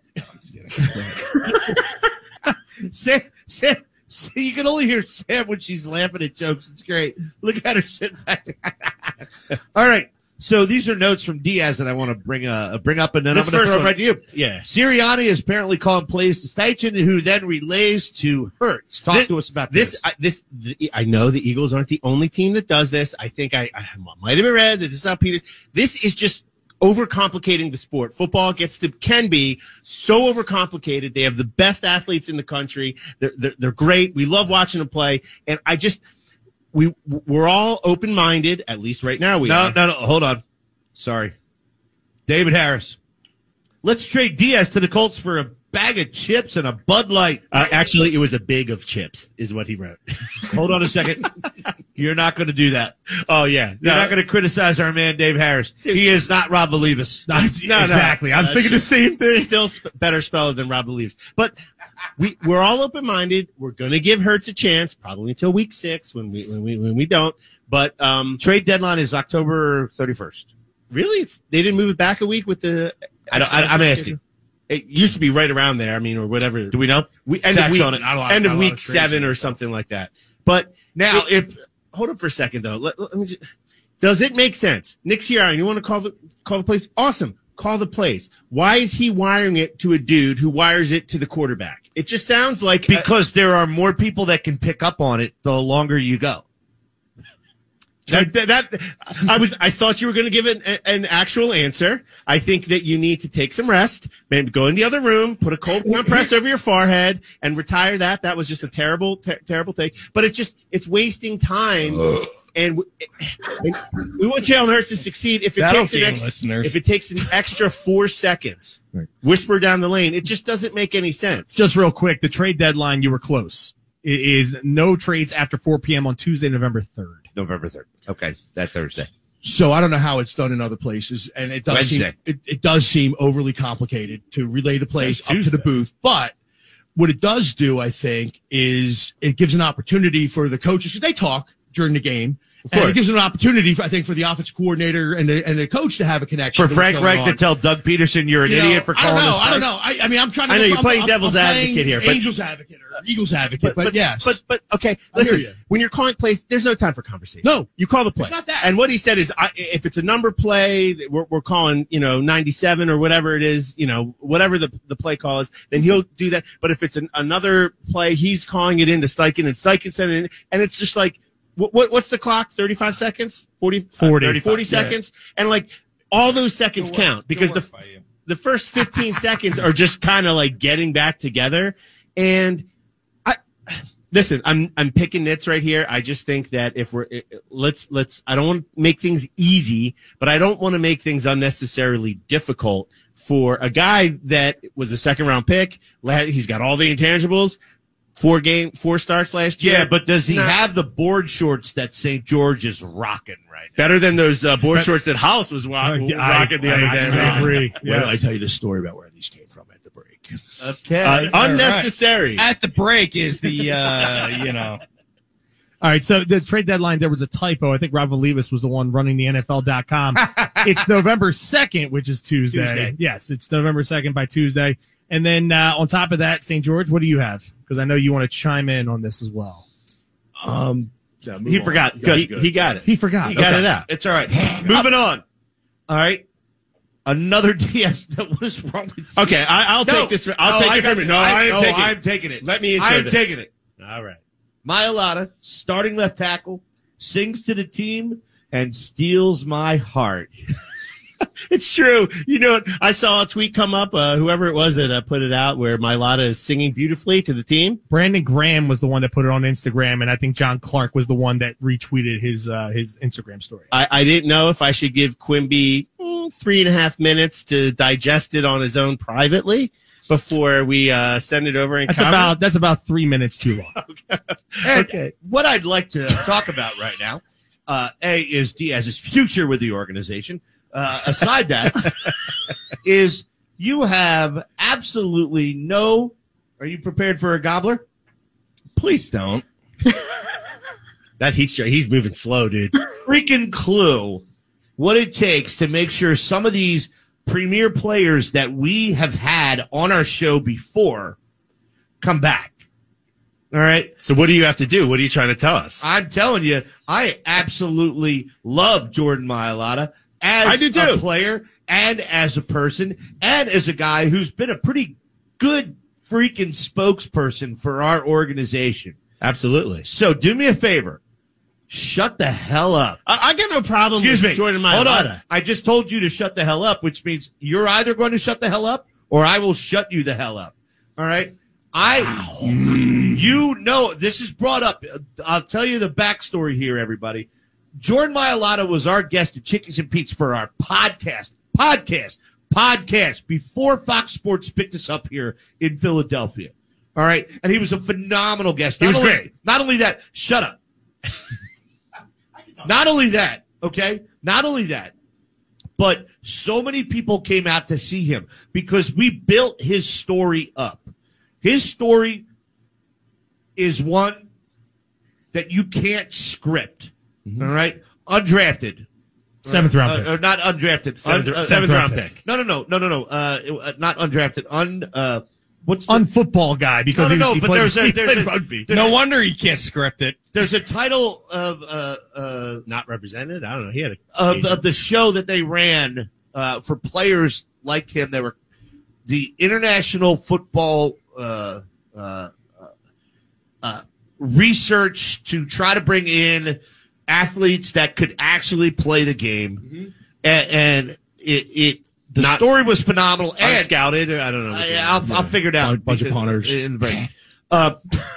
Sam, Sam, Sam, you can only hear Sam when she's laughing at jokes. It's great. Look at her sitting back. All right. So these are notes from Diaz that I want to bring uh, bring up, and then This I'm going to first throw it one. right to you. Yeah. Sirianni is apparently calling plays to Steichen, who then relays to Hurts. Talk This- to us about This, this. I, this, the, I know the Eagles aren't the only team that does this. I think I, I might have been read that this is how Peters. This is just overcomplicating the sport. Football gets to can be so overcomplicated. They have the best athletes in the country. They're they're, they're great. We love watching them play, and I just we we're all open minded. At least right now we No, are. no, no. Hold on. Sorry. David Harris. Let's trade Diaz to the Colts for a bag of chips and a Bud Light. Uh, actually, it was a big of chips, is what he wrote. Hold on a second. You're not going to do that. Oh yeah, You're no, not going to criticize our man, Dave Harris. He is not Rob Believus. no, no. exactly. I was Uh, thinking the same thing. Still sp- better speller than Rob believes. But we we're all open minded. We're gonna give Hurts a chance, probably until week six when we when we when we don't. But um, Trade deadline is October thirty-first. really, it's they didn't move it back a week with the. I don't, I, I'm asking. It used to be right around there. I mean, or whatever. Do we know? We, end Sacks of week, on it. Not a lot- end not of a lot week of trades seven and or stuff. something like that. But Now, it- if hold up for a second though. Let, let me just, does it make sense? Nick Sirianni, you want to call the call the plays? Awesome. Call the plays. Why is he wiring it to a dude who wires it to the quarterback? It just sounds like because there are more people that can pick up on it the longer you go. That, that, that I was, I thought you were going to give it an, an actual answer. I think that you need to take some rest, maybe go in the other room, put a cold compress over your forehead and retire that. That was just a terrible, ter- terrible take, but it's just, it's wasting time. And we, and we want Jalen Hurts to succeed. If it That'll takes an gain extra, listeners. if it takes an extra four seconds, Right. whisper down the lane, it just doesn't make any sense. Just real quick, the trade deadline, you were close. It is no trades after four p.m. on Tuesday, November third. November third. Okay, that Thursday. So I don't know how it's done in other places, and it does Wednesday. seem it, it does seem overly complicated to relay the plays Says up to the Tuesday. booth. But what it does do, I think, is it gives an opportunity for the coaches because they talk during the game. And course. it gives an opportunity, for, I think, for the offensive coordinator and the, and the coach to have a connection. For to Frank what's going Reich to on. tell Doug Peterson you're an You know, idiot for I don't calling know. this I don't play. know. I, I mean, I'm trying to. I know you're I'm- playing I'm- devil's I'm playing advocate here, but- Angels advocate or Eagles advocate, but, yes. But, but, okay, I hear listen, you. when you're calling plays, there's no time for conversation. No. You call the play. It's not that. And what he said is, I, if it's a number play, that we're, we're calling, you know, ninety-seven or whatever it is, you know, whatever the, the play call is, then he'll do that. But if it's an, another play, he's calling it into Steichen and Steichen sending it in, and it's just like, what, what what's the clock? thirty-five seconds? forty? forty. forty seconds? And like, all those seconds count because the, the first fifteen seconds are just kind of like getting back together. And I, listen, I'm, I'm picking nits right here. I just think that if we're, let's, let's, I don't want to make things easy, but I don't want to make things unnecessarily difficult for a guy that was a second round pick. He's got all the intangibles. Four game, four starts last year. Yeah, but does he Nah. have the board shorts that Saint George is rocking right now? Better than those uh, board shorts that Hollis was rock, rocking the other day. I agree. Wait till I tell you the story about where these came from at the break. Okay. Uh, unnecessary. At the break is the, uh, you know. All right, so the trade deadline, there was a typo. I think Rob Levis was the one running the N F L dot com. It's November second, which is Tuesday. Tuesday. Yes, it's November second by Tuesday. And then uh, on top of that, Saint George, what do you have? Because I know you want to chime in on this as well. Um, yeah, move He on. forgot. You Good. guys He, are good. he got it. He forgot. He got Okay. it out. It's all right. Moving on. All right. Another D S. What is wrong with you? Okay, I, I'll No. take this. I'll No, take I it got from you. No, I, am no, taking I'm it. taking it. Let me intro I'm this. taking it. All right. Mailata, starting left tackle, sings to the team and steals my heart. It's true. You know, I saw a tweet come up, uh, whoever it was that uh, put it out, where Mailata is singing beautifully to the team. Brandon Graham was the one that put it on Instagram, and I think John Clark was the one that retweeted his uh, his Instagram story. I, I didn't know if I should give Quimby mm, three and a half minutes to digest it on his own privately before we uh, send it over and That's comment. about that's about three minutes too long. And Okay. what I'd like to talk about right now, uh, A, is Diaz's future with the organization. Uh, aside that, is you have absolutely no. Are you prepared for a gobbler? Please don't. That heat stroke, he's moving slow, dude. Freaking clue what it takes to make sure some of these premier players that we have had on our show before come back. All right. So what do you have to do? What are you trying to tell us? I'm telling you, I absolutely love Jordan Mailata as I do too. a player and as a person and as a guy who's been a pretty good freaking spokesperson for our organization. Absolutely. So do me a favor. Shut the hell up. I, I got no problem Excuse with me. Jordan Hold on. Mailata. I just told you to shut the hell up, which means you're either going to shut the hell up or I will shut you the hell up. All right. I, you know, this is brought up. I'll tell you the backstory here, everybody. Jordan Mailata was our guest at Chickies and Pete's for our podcast, podcast, podcast before Fox Sports picked us up here in Philadelphia. All right. And he was a phenomenal guest. He Not was only- great. Not only that, shut up. Not only that, okay? Not only that, but so many people came out to see him because we built his story up. His story is one that you can't script, all right? Undrafted, Seventh round uh, pick. uh, not undrafted. Seventh, Un- uh, seventh round pick. No, no, no, no, no, no. Uh, it- uh, not undrafted. Un. Uh, what's the, Unfootball guy because no, no, he, no. he But played, there's a he there's played a rugby. there's No a, wonder he can't script it. there's a title of uh uh Not represented. I don't know. He had a of, of the show that they ran uh for players like him. They were the International Football uh uh, uh research to try to bring in athletes that could actually play the game, Mm-hmm. and, and it, it the Not- story was phenomenal. And scouted. I don't know. I, I'll, I'll figure it out. Bunch of because- punters. in the break. Uh,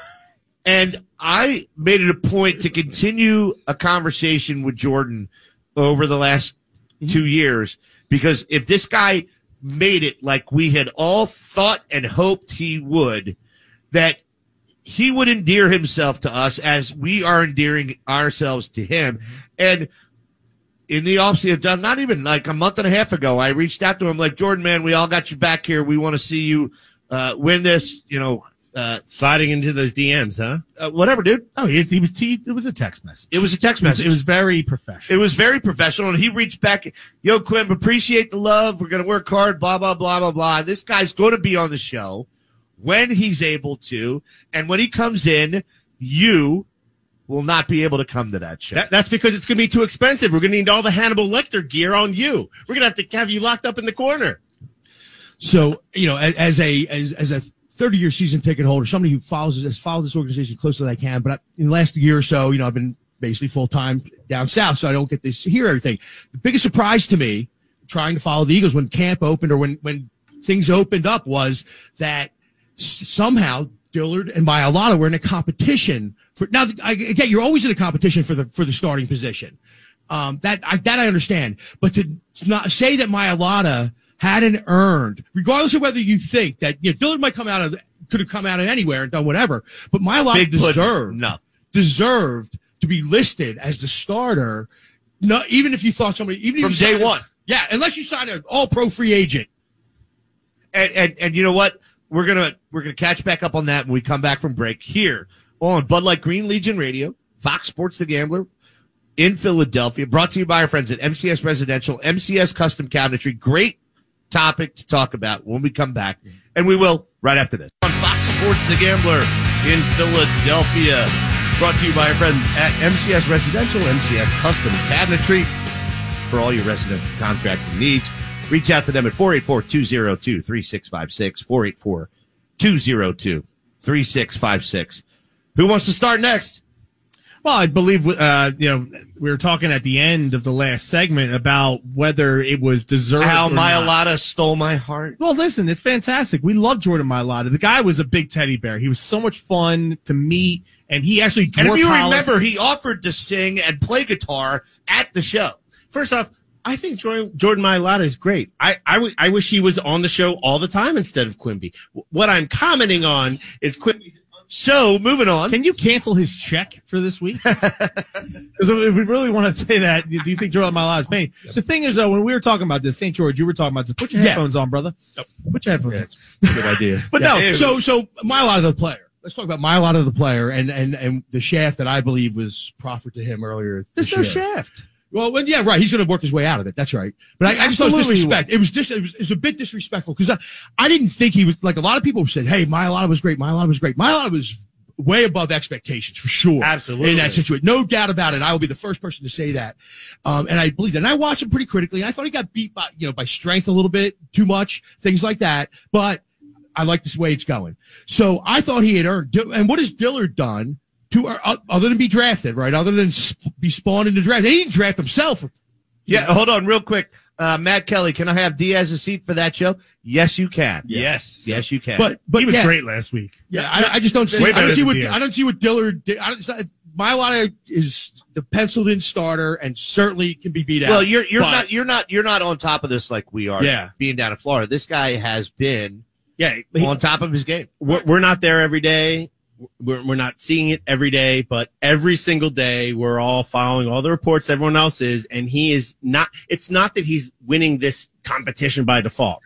and I made it a point to continue a conversation with Jordan over the last two years because if this guy made it like we had all thought and hoped he would, that he would endear himself to us as we are endearing ourselves to him. And in the offseason, not even like a month and a half ago, I reached out to him like, Jordan, man, we all got you back here. We want to see you uh, win this, you know, uh, Sliding into those D Ms, huh? uh, whatever, dude. Oh, he, he was he, it was a text message. It was a text It was, message. it was very professional. It was very professional, and he reached back, yo, Quim, appreciate the love. We're going to work hard, blah, blah, blah, blah, blah. This guy's going to be on the show when he's able to, and when he comes in, you will not be able to come to that show. That, that's because it's going to be too expensive. We're going to need all the Hannibal Lecter gear on you. We're going to have to have you locked up in the corner. So, you know, as, as a as, as a thirty year season ticket holder, somebody who follows has followed this organization close as I can, but I, in the last year or so, you know, I've been basically full time down south, so I don't get to hear everything. The biggest surprise to me, trying to follow the Eagles when camp opened or when when things opened up, was that s- somehow Dillard and Mailata were in a competition for. Now, I, again, you're always in a competition for the for the starting position. Um, that I, that I understand, but to not say that Mailata hadn't earned, regardless of whether you think that, you know, Dillard might come out of, could have come out of anywhere and done whatever, but Mailata Big pudding. deserved, No. deserved to be listed as the starter. No, even if you thought somebody, even From if you day signed a- one. yeah, unless you sign an all pro free agent. And, and and you know what? We're gonna we're gonna catch back up on that when we come back from break here on Bud Light Green Legion Radio, Fox Sports The Gambler in Philadelphia. Brought to you by our friends at M C S Residential, M C S Custom Cabinetry. Great topic to talk about when we come back, and we will right after this on Fox Sports The Gambler in Philadelphia. Brought to you by our friends at M C S Residential, M C S Custom Cabinetry for all your residential contracting needs. Reach out to them at four eight four, two oh two, three six five six, four eight four, two oh two, three six five six. Who wants to start next? Well, I believe, uh, you know, we were talking at the end of the last segment about whether it was deserved How or not. Mailata stole my heart. Well, listen, it's fantastic. We love Jordan Mailata. The guy was a big teddy bear. He was so much fun to meet, and he actually And dwarfed if you Hollis. remember, he offered to sing and play guitar at the show. First off, I think Jordan, Jordan Mailata is great. I, I, w- I wish he was on the show all the time instead of Quimby. W- What I'm commenting on is Quimby's. So, moving on. Can you cancel his check for this week? Because if we really want to say that, do you think Jordan Mailata is paying? The thing is, though, when we were talking about this, Saint George, you were talking about this. Put your Yeah. headphones on, brother. Put your headphones on. Good idea. But Yeah. no, so so Mailata the player. Let's talk about Mailata the player and and and the shaft that I believe was proffered to him earlier. there's this no year. shaft. Well, well, yeah, right. He's going to work his way out of it. That's right. But I, I just thought it was Absolutely he disrespect. It was just, it was, it was a bit disrespectful because I, I didn't think he was, like a lot of people said, hey, Mailata was great. Mailata was great. Mailata was way above expectations for sure. Absolutely. In that situation. No doubt about it. I will be the first person to say that. Um, and I believe that. And I watched him pretty critically. And I thought he got beat by, you know, by strength a little bit, too much, things like that. But I like this way it's going. So I thought he had earned, and what has Dillard done to, uh, other than be drafted, right? Other than sp- be spawned in the draft. He didn't draft himself. Yeah, hold on real quick. Uh, Matt Kelly, can I have Diaz a seat for that show? Yes, you can. Yes. Yes, you can. But, but He was yeah, great last week. Yeah, I, I just don't see, Way I don't better see than what, Diaz. I don't see what Dillard did. I don't, it's not, Mailata is the penciled in starter and certainly can be beat out. well, you're you're But- not you're not you're not on top of this like we are. Yeah. Being down in Florida, this guy has been Yeah. he- on top of his game. we're, we're not there every day. We're, we're not seeing it every day, but every single day we're all following all the reports everyone else is. And he is not, it's not that he's winning this competition by default.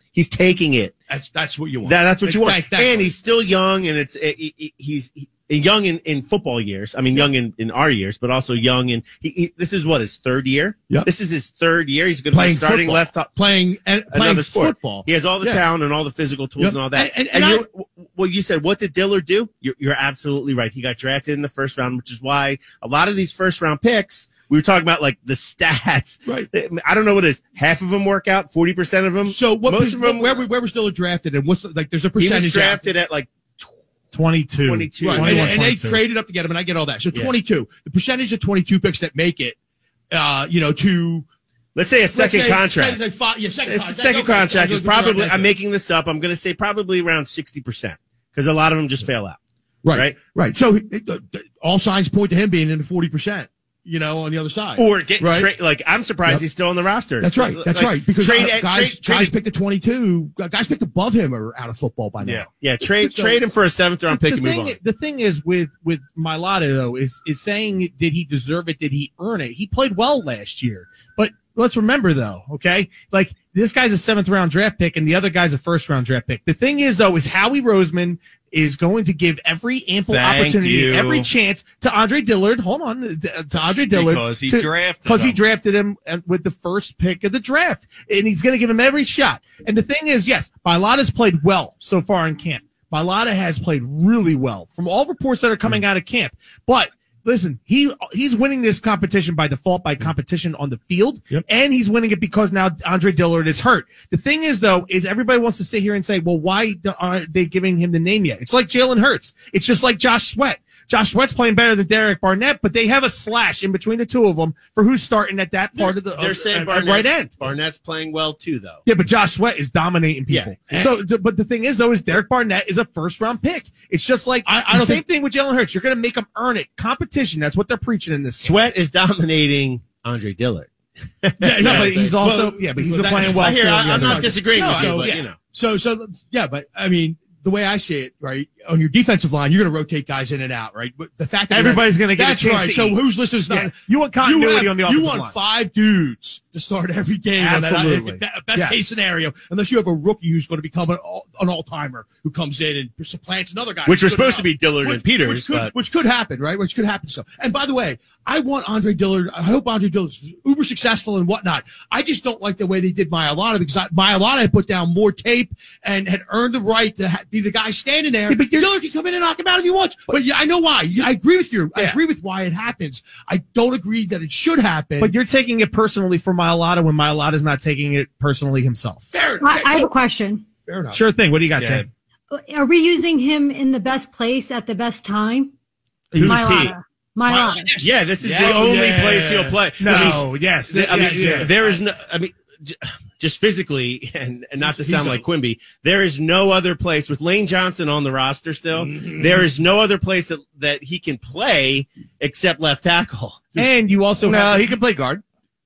He's taking it. That's that's what you want. That, that's what you want. Exactly. And he's still young, and it's he, he, he's he, young in, in football years. I mean, young in, in our years, but also young in he, he, this is what his third year. Yep. This is his third year. He's going to be starting football. left up, playing and playing another sport. football. He has all the Yeah. talent and all the physical tools Yep. and all that. And- And, and- and you, well, you said, what did Dillard do? You're, you're absolutely right. He got drafted in the first round, which is why a lot of these first round picks. We were talking about like the stats. Right. I don't know what it is. Half of them work out. Forty percent of them. So what? Most of them. where we where we're still drafted, and what's the, like? There's a He percentage was drafted at like twenty-two. twenty-two. Right. And, twenty-one, and they twenty-two. traded up to get him, and I get all that. So Yeah. twenty-two, the percentage of twenty-two picks that make it, uh, you know, to Let's say a second let's say- contract. say five- yeah, second It's the contract. second Okay, contract okay, is okay, okay, probably, okay. I'm making this up, I'm going to say probably around sixty percent because a lot of them just fail out. right, right? right. So uh, all signs point to him being in the forty percent. You know, on the other side, Or get Right. tra- like, I'm surprised Yep. he's still on the roster. That's right. That's Like, right. Because trade, uh, at- guys, trade, guys trade, picked at twenty-two. Guys picked above him are out of football by now. yeah, yeah, trade, So- trade him for a seventh round pick the and move thing, on. the thing is with with Mailata though is is saying did he deserve it? Did he earn it? He played well last year, but let's remember though, okay, like this guy's a seventh round draft pick and the other guy's a first round draft pick. The thing is though is Howie Roseman is going to give every ample Thank opportunity, you. every chance to Andre Dillard. Hold on, to Andre Dillard Because he to- drafted because he him. drafted him uh, with the first pick of the draft, and he's going to give him every shot. And the thing is, yes, Mailata's played well so far in camp. Mailata has played really well from all reports that are coming out of camp. But listen, he he's winning this competition by default, by competition on the field, Yep. and he's winning it because now Andre Dillard is hurt. The thing is, though, is everybody wants to sit here and say, well, why aren't they giving him the name yet? It's like Jalen Hurts. It's just like Josh Sweat. Josh Sweat's playing better than Derek Barnett, but they have a slash in between the two of them for who's starting at that part of the They're of- saying at- at Barnett's, right end. Barnett's playing well too, though. Yeah, but Josh Sweat is dominating people. Yeah. So, th- but the thing is, though, is Derek Barnett is a first round pick. It's just like I- I the don't same think- thing with Jalen Hurts. You're going to make him earn it. Competition. That's what they're preaching in this. Sweat is dominating Andre Dillard. Yeah, No, yeah, but he's also well, yeah, but he's been that- playing well. I hear, too, I, the I'm other not ones. disagreeing with No, you, but yeah. you know. So, so yeah, but I mean, the way I see it, right, on your defensive line, you're going to rotate guys in and out, right? But the fact that you Everybody's have- gonna get a that's chance right. to So eat. who's listening? to Yeah. that? You want You, continuity have- on the you offensive want line. five dudes to start every game. on that- Absolutely. be- Best Yes. case scenario, unless you have a rookie who's going to become an, all, an all-timer who comes in and supplants another guy. Which who's was good supposed to enough. be Dillard Which- and Peters, which could, but which could happen, right? Which could happen. So, and by the way, I want Andre Dillard. I hope Andre Dillard's uber successful and whatnot. I just don't like the way they did Mailata because I, Mailata had put down more tape and had earned the right to ha- be the guy standing there. Yeah, but you're- Dillard can come in and knock him out if he wants. But yeah, I know why. I agree with you. I Yeah. agree with why it happens. I don't agree that it should happen. But you're taking it personally for Mailata when Mailata's not taking it personally himself. fair, I, fair, I have a question. fair enough. Sure thing. What do you got, Yeah. Sam? Are we using him in the best place at the best time? Who's he? Mailata. Mailata. Yeah, this is Yeah, the only yeah. place he'll play. No, I mean, yes. I mean, yeah, yeah. there is no, I mean, j- just physically, and, and not to He's sound a- like Quimby, there is no other place with Lane Johnson on the roster still. Mm-hmm. There is no other place that, that he can play except left tackle. And you also No, have, he can play guard.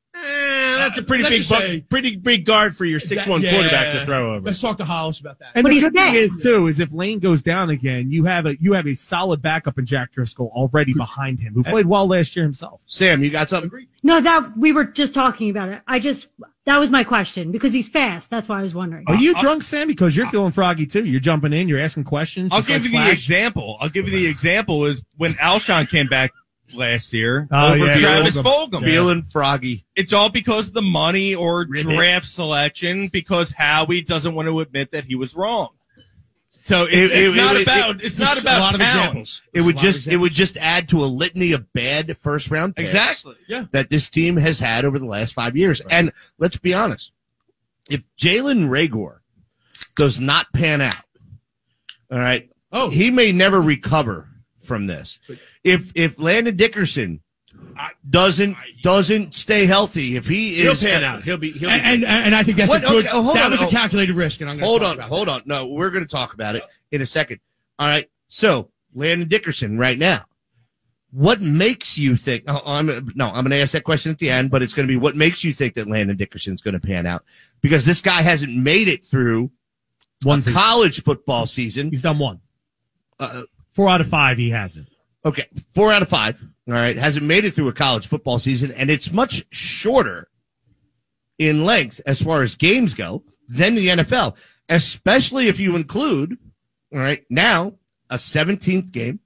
Eh, that's a pretty Let's big, just bu- say- pretty big guard for your six one Yeah. quarterback to throw over. Let's talk to Hollis about that. and But the he's good thing back. is too is if Lane goes down again, you have a you have a solid backup in Jack Driscoll already behind him, who played well last year himself. Sam, you got something? No, that we were just talking about it. I just that was my question because he's fast. That's why I was wondering. Are you drunk, Sam? Because you're feeling froggy too. You're jumping in. You're asking questions. I'll just give like you the Slash. example. I'll give you the example is when Alshon came back last year Oh, over yeah, Travis Fulgham. Fulgham. Feeling froggy. It's all because of the money or Ribbit. draft selection because Howie doesn't want to admit that he was wrong. So it, It- it's it- not it- about it- it's not There's about a lot of talent. examples. It would There's a lot of just it would just add to a litany of bad first round picks Exactly. Yeah. that this team has had over the last five years. And let's be honest, if Jalen Rager does not pan out, all right, Oh. he may never recover from this. If if Landon Dickerson doesn't doesn't stay healthy, if he He'll is pan out. He'll be, he'll be And, and and I think that's What? a good. Okay, oh, hold that on. was a Oh. calculated risk, and I'm going hold talk on, about hold that. on. No, we're going to talk about it in a second. All right. So Landon Dickerson right now, what makes you think? Oh, I'm no, I'm going to ask that question at the end, but it's going to be what makes you think that Landon Dickerson's going to pan out because this guy hasn't made it through One a season. college football season. He's done one. Uh, Four out of five, he hasn't. okay, four out of five. All right, hasn't made it through a college football season, and it's much shorter in length as far as games go. than the N F L, especially if you include, all right, now a seventeenth game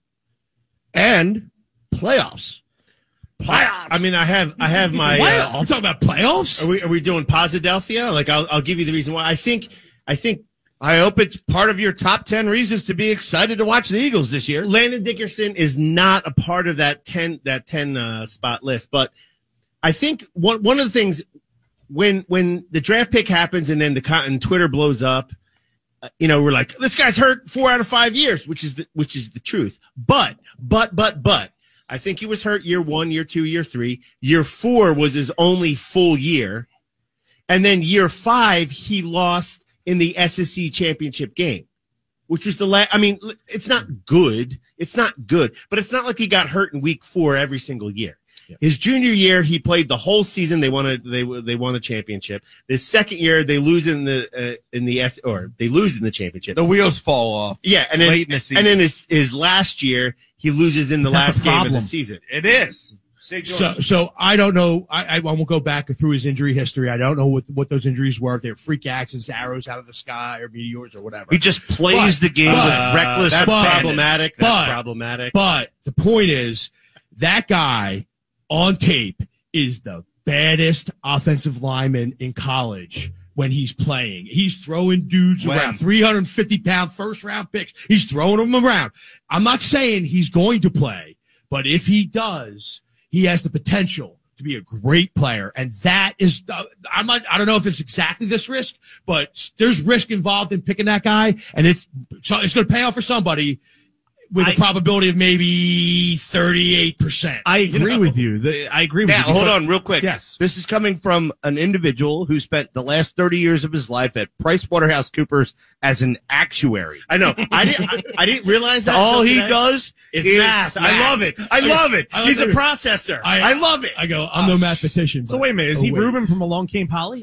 and playoffs. Playoffs. I mean, I have, I have my. Playoffs? Uh, I'm talking about playoffs. are we, are we doing Posidelphia? Like, I'll, I'll give you the reason why. I think, I think I hope it's part of your top ten reasons to be excited to watch the Eagles this year. Landon Dickerson is not a part of that ten, that ten uh, spot list, but I think one, one of the things when, when the draft pick happens and then the and Twitter blows up, uh, you know, we're like, this guy's hurt four out of five years, which is the, which is the truth. But, but, but, but I think he was hurt year one, year two, year three. Year four was his only full year. And then year five, he lost in the S E C championship game, which was the last. I mean, it's not good. It's not good, but it's not like he got hurt in week four every single year. Yeah. His junior year, he played the whole season. They won a, they, they won the championship. His second year, they lose in the, uh, in the S or they lose in the championship. The wheels fall off. Yeah. And then, late in the season. and then his, his last year, he loses in the That's last a game of problem. the season. It is. So, so I don't know. I, I won't go back through his injury history. I don't know what, what those injuries were. If they're freak accidents, arrows out of the sky, or meteors, or whatever. He just plays But- the game but- with reckless That's But- abandon. problematic. That's but- problematic. But the point is, that guy on tape is the baddest offensive lineman in college when he's playing. He's throwing dudes When? around, three hundred fifty pound first round picks. He's throwing them around. I'm not saying he's going to play, but if he does, he has the potential to be a great player. And that is, uh, I'm not, I don't know if it's exactly this risk, but there's risk involved in picking that guy. And it's, so it's going to pay off for somebody with I- a probability of maybe thirty-eight percent. I agree know? with you. The, I agree with Now, you. hold but- on real quick. Yes. This is coming from an individual who spent the last thirty years of his life at PricewaterhouseCoopers as an actuary. I know. I didn't, I, I didn't realize that. All until he today. does is is math. I love it. I love it. I like He's a that. processor. I- I, love it. I go, I'm no mathematician. So but- wait a minute. Is oh, he wait. Ruben from Along Came Polly?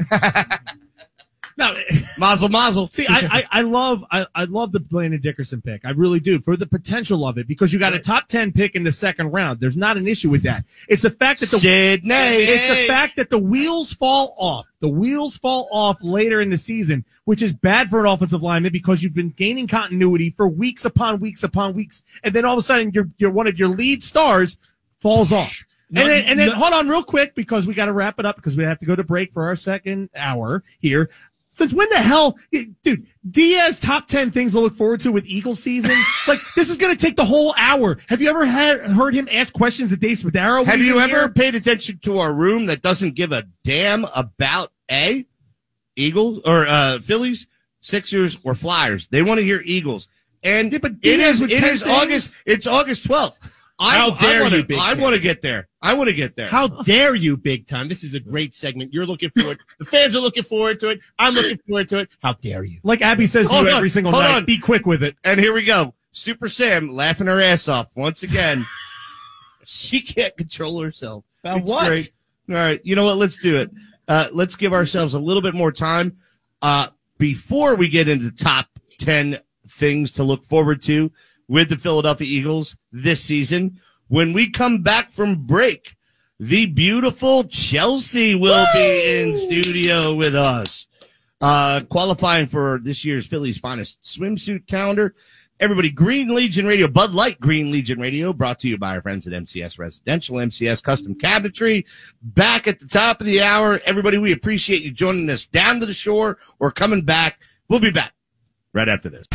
No. Mazel mazel. See, I, I, I love, I, I love the Landon Dickerson pick. I really do, for the potential of it, because you got a top ten pick in the second round. There's not an issue with that. It's the fact that the, Sydney. it's the fact that the wheels fall off. The wheels fall off later in the season, which is bad for an offensive lineman because you've been gaining continuity for weeks upon weeks upon weeks. And then all of a sudden you're, you're one of your lead stars falls off. No, and then, and then no- hold on real quick because we got to wrap it up because we have to go to break for our second hour here. Since when the hell, dude, Diaz top ten things to look forward to with Eagles season? Like, this is going to take the whole hour. Have you ever had, heard him ask questions to Dave Spadaro? when Have he's you in ever here? paid attention to our room that doesn't give a damn about A? Eagles or uh Phillies, Sixers, or Flyers? They want to hear Eagles. And Yeah, but it Diaz is with it ten is things? August it's August twelfth. I, How dare I wanna, you, Big I Cat. want to get there. I want to get there. How dare you, big time? This is a great segment. You're looking forward. The fans are looking forward to it. I'm looking forward to it. How dare you? Like Abby says to Hold you on, every single hold night, on. be quick with it. And here we go. Super Sam laughing her ass off once again. She can't control herself. About It's what? great. All right. You know what? Let's do it. Uh, let's give ourselves a little bit more time. Uh, before we get into top ten things to look forward to with the Philadelphia Eagles this season, when we come back from break, the beautiful Chelsea will be in studio with us. Uh, qualifying for this year's Phillies Finest swimsuit calendar. Everybody, Green Legion Radio, Bud Light Green Legion Radio, brought to you by our friends at M C S Residential, M C S Custom Cabinetry. Back at the top of the hour. Everybody, we appreciate you joining us down to the shore or coming back. We'll be back right after this.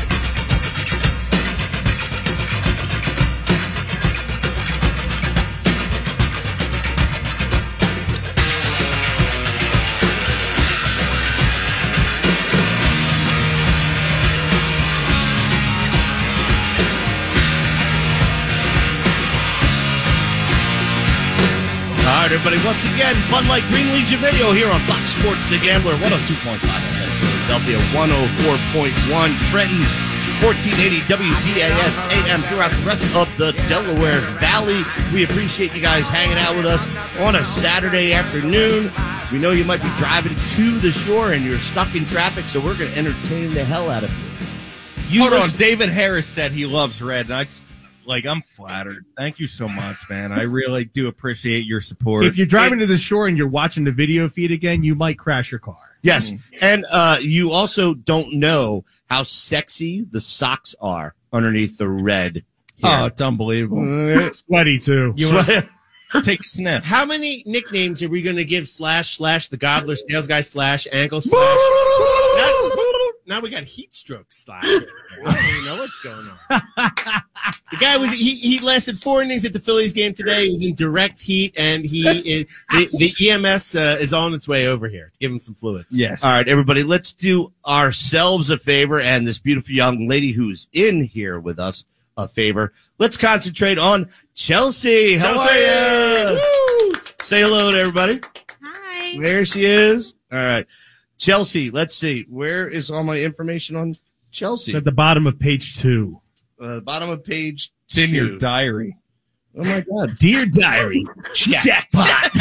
All right, everybody, once again, Bud Light Green Legion Radio here on Fox Sports The Gambler, one oh two point five F M Philadelphia, one oh four point one Trenton, fourteen eighty W D A S A M throughout the rest of the Delaware Valley. We appreciate you guys hanging out with us on a Saturday afternoon. We know you might be driving to the shore and you're stuck in traffic, so we're going to entertain the hell out of you. You Hold on. listen- David Harris said he loves red, and I just, like, I'm flattered. Thank you so much, man. I really do appreciate your support. If you're driving to the shore and you're watching the video feed again, you might crash your car. Yes. And uh, you also don't know how sexy the socks are underneath the red. Oh, it's unbelievable. Sweaty too. You want to Take a sniff. How many nicknames are we going to give Slash, Slash, the Gobbler, Sales Guy, Slash, Ankle, Slash? now, now we got Heat Stroke, Slash. I don't even know what's going on. The guy was, he, he lasted four innings at the Phillies game today. He was in direct heat, and he is, the, the E M S uh, is on its way over here to give him some fluids. Yes. All right, everybody, let's do ourselves a favor and this beautiful young lady who's in here with us a favor. Let's concentrate on Chelsea. How Chelsea! are you? Say hello to everybody. Hi. There she is. All right. Chelsea, let's see. Where is all my information on Chelsea? It's at the bottom of page two. Uh, bottom of page It's in your two. diary. Oh, my God. Dear diary, jackpot.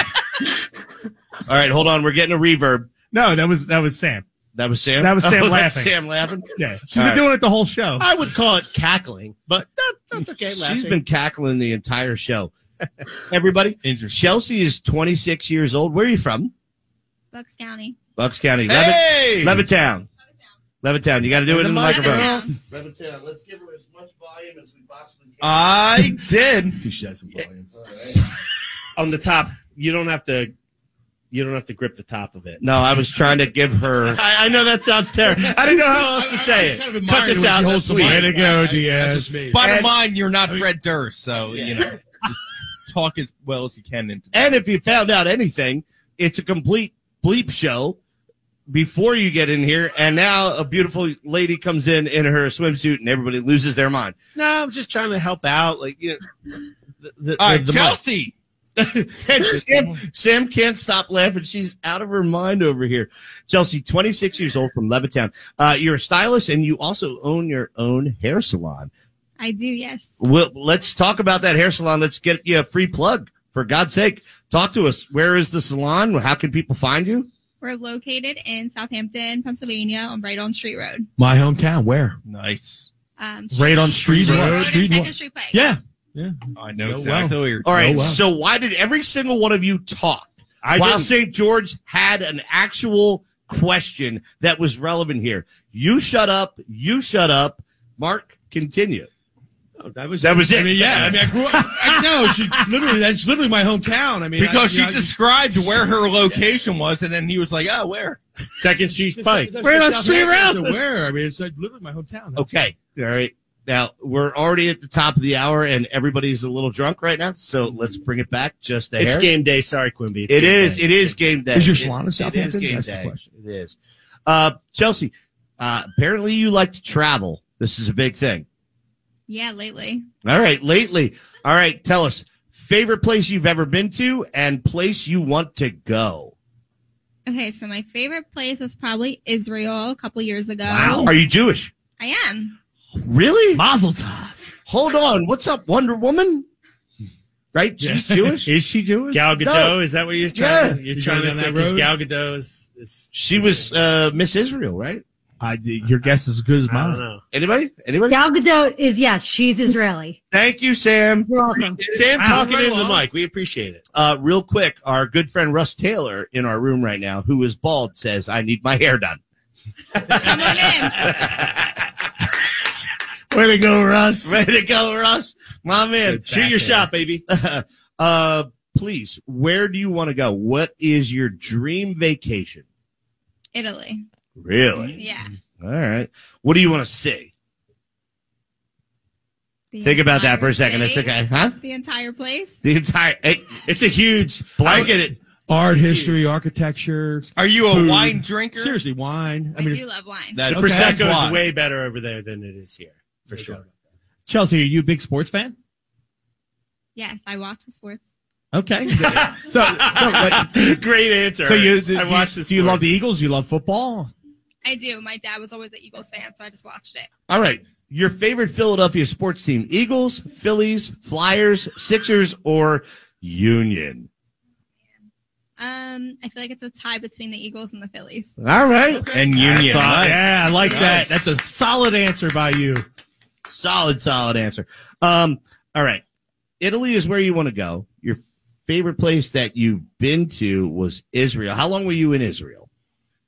All right, hold on. We're getting a reverb. No, that was that was Sam. That was Sam? That was Sam Oh, that's laughing. Sam laughing? Yeah, she's All been right. doing it the whole show. I would call it cackling, but that, that's okay. She's laughing. been cackling the entire show. Everybody, Interesting. Chelsea is twenty-six years old. Where are you from? Bucks County. Bucks County. Hey! Levitt- Levittown. Levittown. You got to do it in the microphone. Levittown. Levittown. Let's give her as much volume as we possibly can. I did. She has some volume. On the top. You don't have to. You don't have to grip the top of it. No, I was trying to give her. I, I know that sounds terrible. I didn't know how else to say it. kind of Cut this out. That's sweet. Way to go, That's Diaz. just me. Bottom And- line, you're not Fred Durst, so, you know, just talk as well as you can into And if you found out anything, it's a complete bleep show before you get in here. And now a beautiful lady comes in in her swimsuit and everybody loses their mind. No, I'm just trying to help out. Like, you know, the, the, All right, the, the mic. Chelsea. And Sam, Sam can't stop laughing. She's out of her mind over here. Chelsea, twenty-six years old from Levittown. Uh, you're a stylist and you also own your own hair salon. I do, yes. Well, let's talk about that hair salon. Let's get you a free plug. For God's sake, talk to us. Where is the salon? How can people find you? We're located in Southampton, Pennsylvania, on right on Street Road. My hometown. Where? Nice. Um, Right on Street Street Road. Road. Road Street and Second Road. Street Pike. Yeah. Yeah. I know Oh, exactly wow. what you're All right. wow. So why did every single one of you talk I while didn't. Saint George had an actual question that was relevant here? You shut up. You shut up. Mark, continue. Oh, that was That was it. I mean, yeah. I mean, I grew up. I know. She literally. That's literally my hometown. I mean, Because I, she you know, I- described where her location was, and then he was like, oh, where? Second Street It's- Pike. it's- Right on it's Street Southampton, Road. so Where? I mean, it's like literally my hometown. Okay. All right. Now, we're already at the top of the hour and everybody's a little drunk right now. So let's bring it back just a It's hair. game day. Sorry, Quimby. It's It game is. day. It is game day. Is your It- salon in It is Southampton? game That's the day. question. It is. Uh, Chelsea, uh, apparently you like to travel. This is a big thing. Yeah, lately. All right. Lately. All right. Tell us favorite place you've ever been to and place you want to go. Okay, so my favorite place was probably Israel a couple years ago. Are you Jewish? I am. Really? Mazel tov. Hold on. What's up, Wonder Woman? Right? She's Jewish? Is she Jewish? Gal Gadot. No. Is that what you're trying? Yeah. You're You trying going to down say that because road? Gal Gadot is. is She was uh, Miss Israel, right? I, your guess is as good as I don't mine. know. Anybody? Anybody? Gal Gadot is, yes, she's Israeli. Thank you, Sam. You're welcome. Sam Wow. talking Right into the along. mic. We appreciate it. Uh, real quick, our good friend Russ Taylor in our room right now, who is bald, says, I need my hair done. Come on in. Way to go, Russ. Ready to go, Russ? My man. Shoot your shot, baby. uh, please, where do you want to go? What is your dream vacation? Italy. Really? Yeah. All right. What do you want to see? The Think about that entire for a second. It's place. okay. Huh? The entire place. The entire, hey, It's a huge blanket it. Art, history, architecture. Are you a Food. wine drinker? Seriously, wine. I I, mean, do love wine. That, The Okay. Prosecco that's why. is way better over there than it is here, for sure. Chelsea, are you a big sports fan? Yes, I watch the sports. Okay. so, so, what, Great answer. so you, I do, watched you, this. do you love the Eagles? You love football? I do. My dad was always an Eagles fan, so I just watched it. All right. Your favorite Philadelphia sports team, Eagles, Phillies, Flyers, Sixers, or Union? Um, I feel like it's a tie between the Eagles and the Phillies. All right. And Union. So- Nice. yeah, I like that. Nice. That's a solid answer by you. Solid, solid answer. Um, all right. Italy is where you want to go. Your favorite place that you've been to was Israel. How long were you in Israel?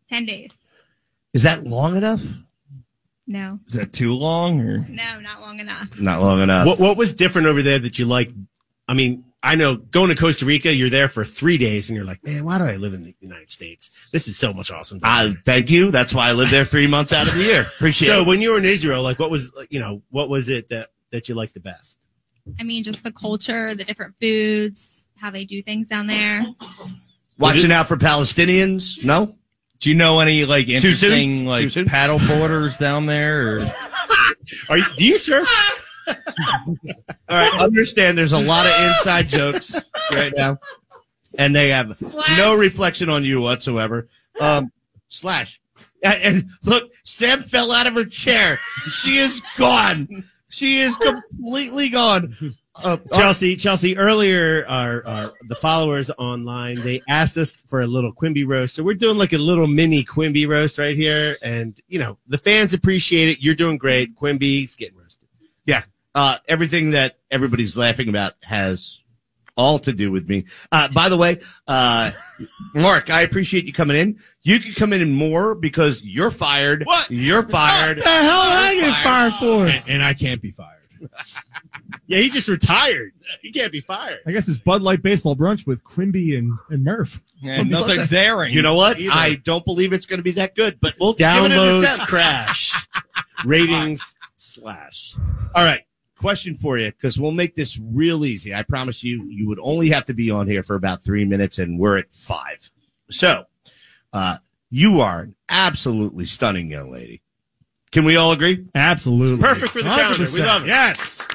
ten days. Is that long enough? No. Is that too long? Or No, not long enough. Not long enough. What what was different over there that you like? I mean, I know going to Costa Rica, you're there for three days, and you're like, man, why do I live in the United States? This is so much awesome. Uh, thank you. That's why I live there three months out of the year. Appreciate so it. when you were in Israel, like, what was you know what was it that that you liked the best? I mean, just the culture, the different foods, how they do things down there. Watching out for Palestinians? No? do you know any like soon? interesting Too like soon? paddle boarders down there? Or? Are you, do you surf? All right, understand there's a lot of inside jokes right now, and they have Slash. no reflection on you whatsoever. Um, slash. And, and look, Sam fell out of her chair. She is gone. She is completely gone. Uh, Chelsea, Chelsea, earlier, our, our the followers online, they asked us for a little Quimby roast. So we're doing like a little mini Quimby roast right here. And, you know, the fans appreciate it. You're doing great. Quimby's getting roasted. Yeah. Uh, everything that everybody's laughing about has all to do with me. Uh, by the way, uh, Mark, I appreciate you coming in. You can come in more because you're fired. What? You're fired. What the hell did I get fired for? And, and I can't be fired. Yeah, he just retired. He can't be fired. I guess it's Bud Light baseball brunch with Quimby and, and Murph. And nothing's airing. You know what? Either. I don't believe it's going to be that good, but we'll give it an Downloads attempt. crash. Ratings slash. All right. Question for you, because we'll make this real easy. I promise you, you would only have to be on here for about three minutes, and we're at five. So, uh, you are an absolutely stunning young lady. Can we all agree? Absolutely. Perfect for the calendar. We love it. Yes.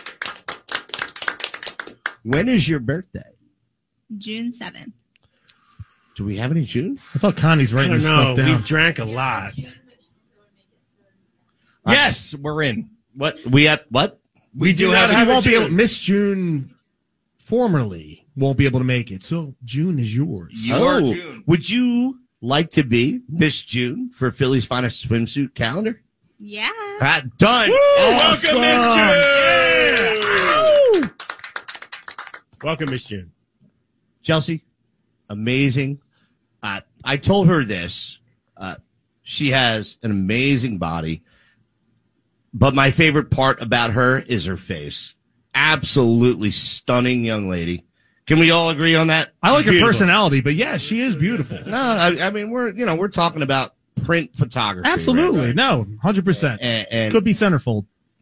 When is your birthday? June seventh. Do we have any June? I thought Connie's I writing don't this know. stuff down. We've drank a lot. Yes, we're in. What? We have what? We do She have, have won't a be able, June. Miss June formerly won't be able to make it. So June is yours. You are Oh, June. would you like to be Miss June for Philly's finest swimsuit calendar? Yeah. Ah, done. Welcome, Miss June. Welcome, Miss June. Chelsea, amazing. Uh, I told her this. Uh, she has an amazing body, but my favorite part about her is her face. Absolutely stunning young lady. Can we all agree on that? I like She's her beautiful. personality, but yeah, she is beautiful. No, I, I mean we're you know we're talking about print photography. Absolutely. right? No, one hundred percent. And, and Could be centerfold.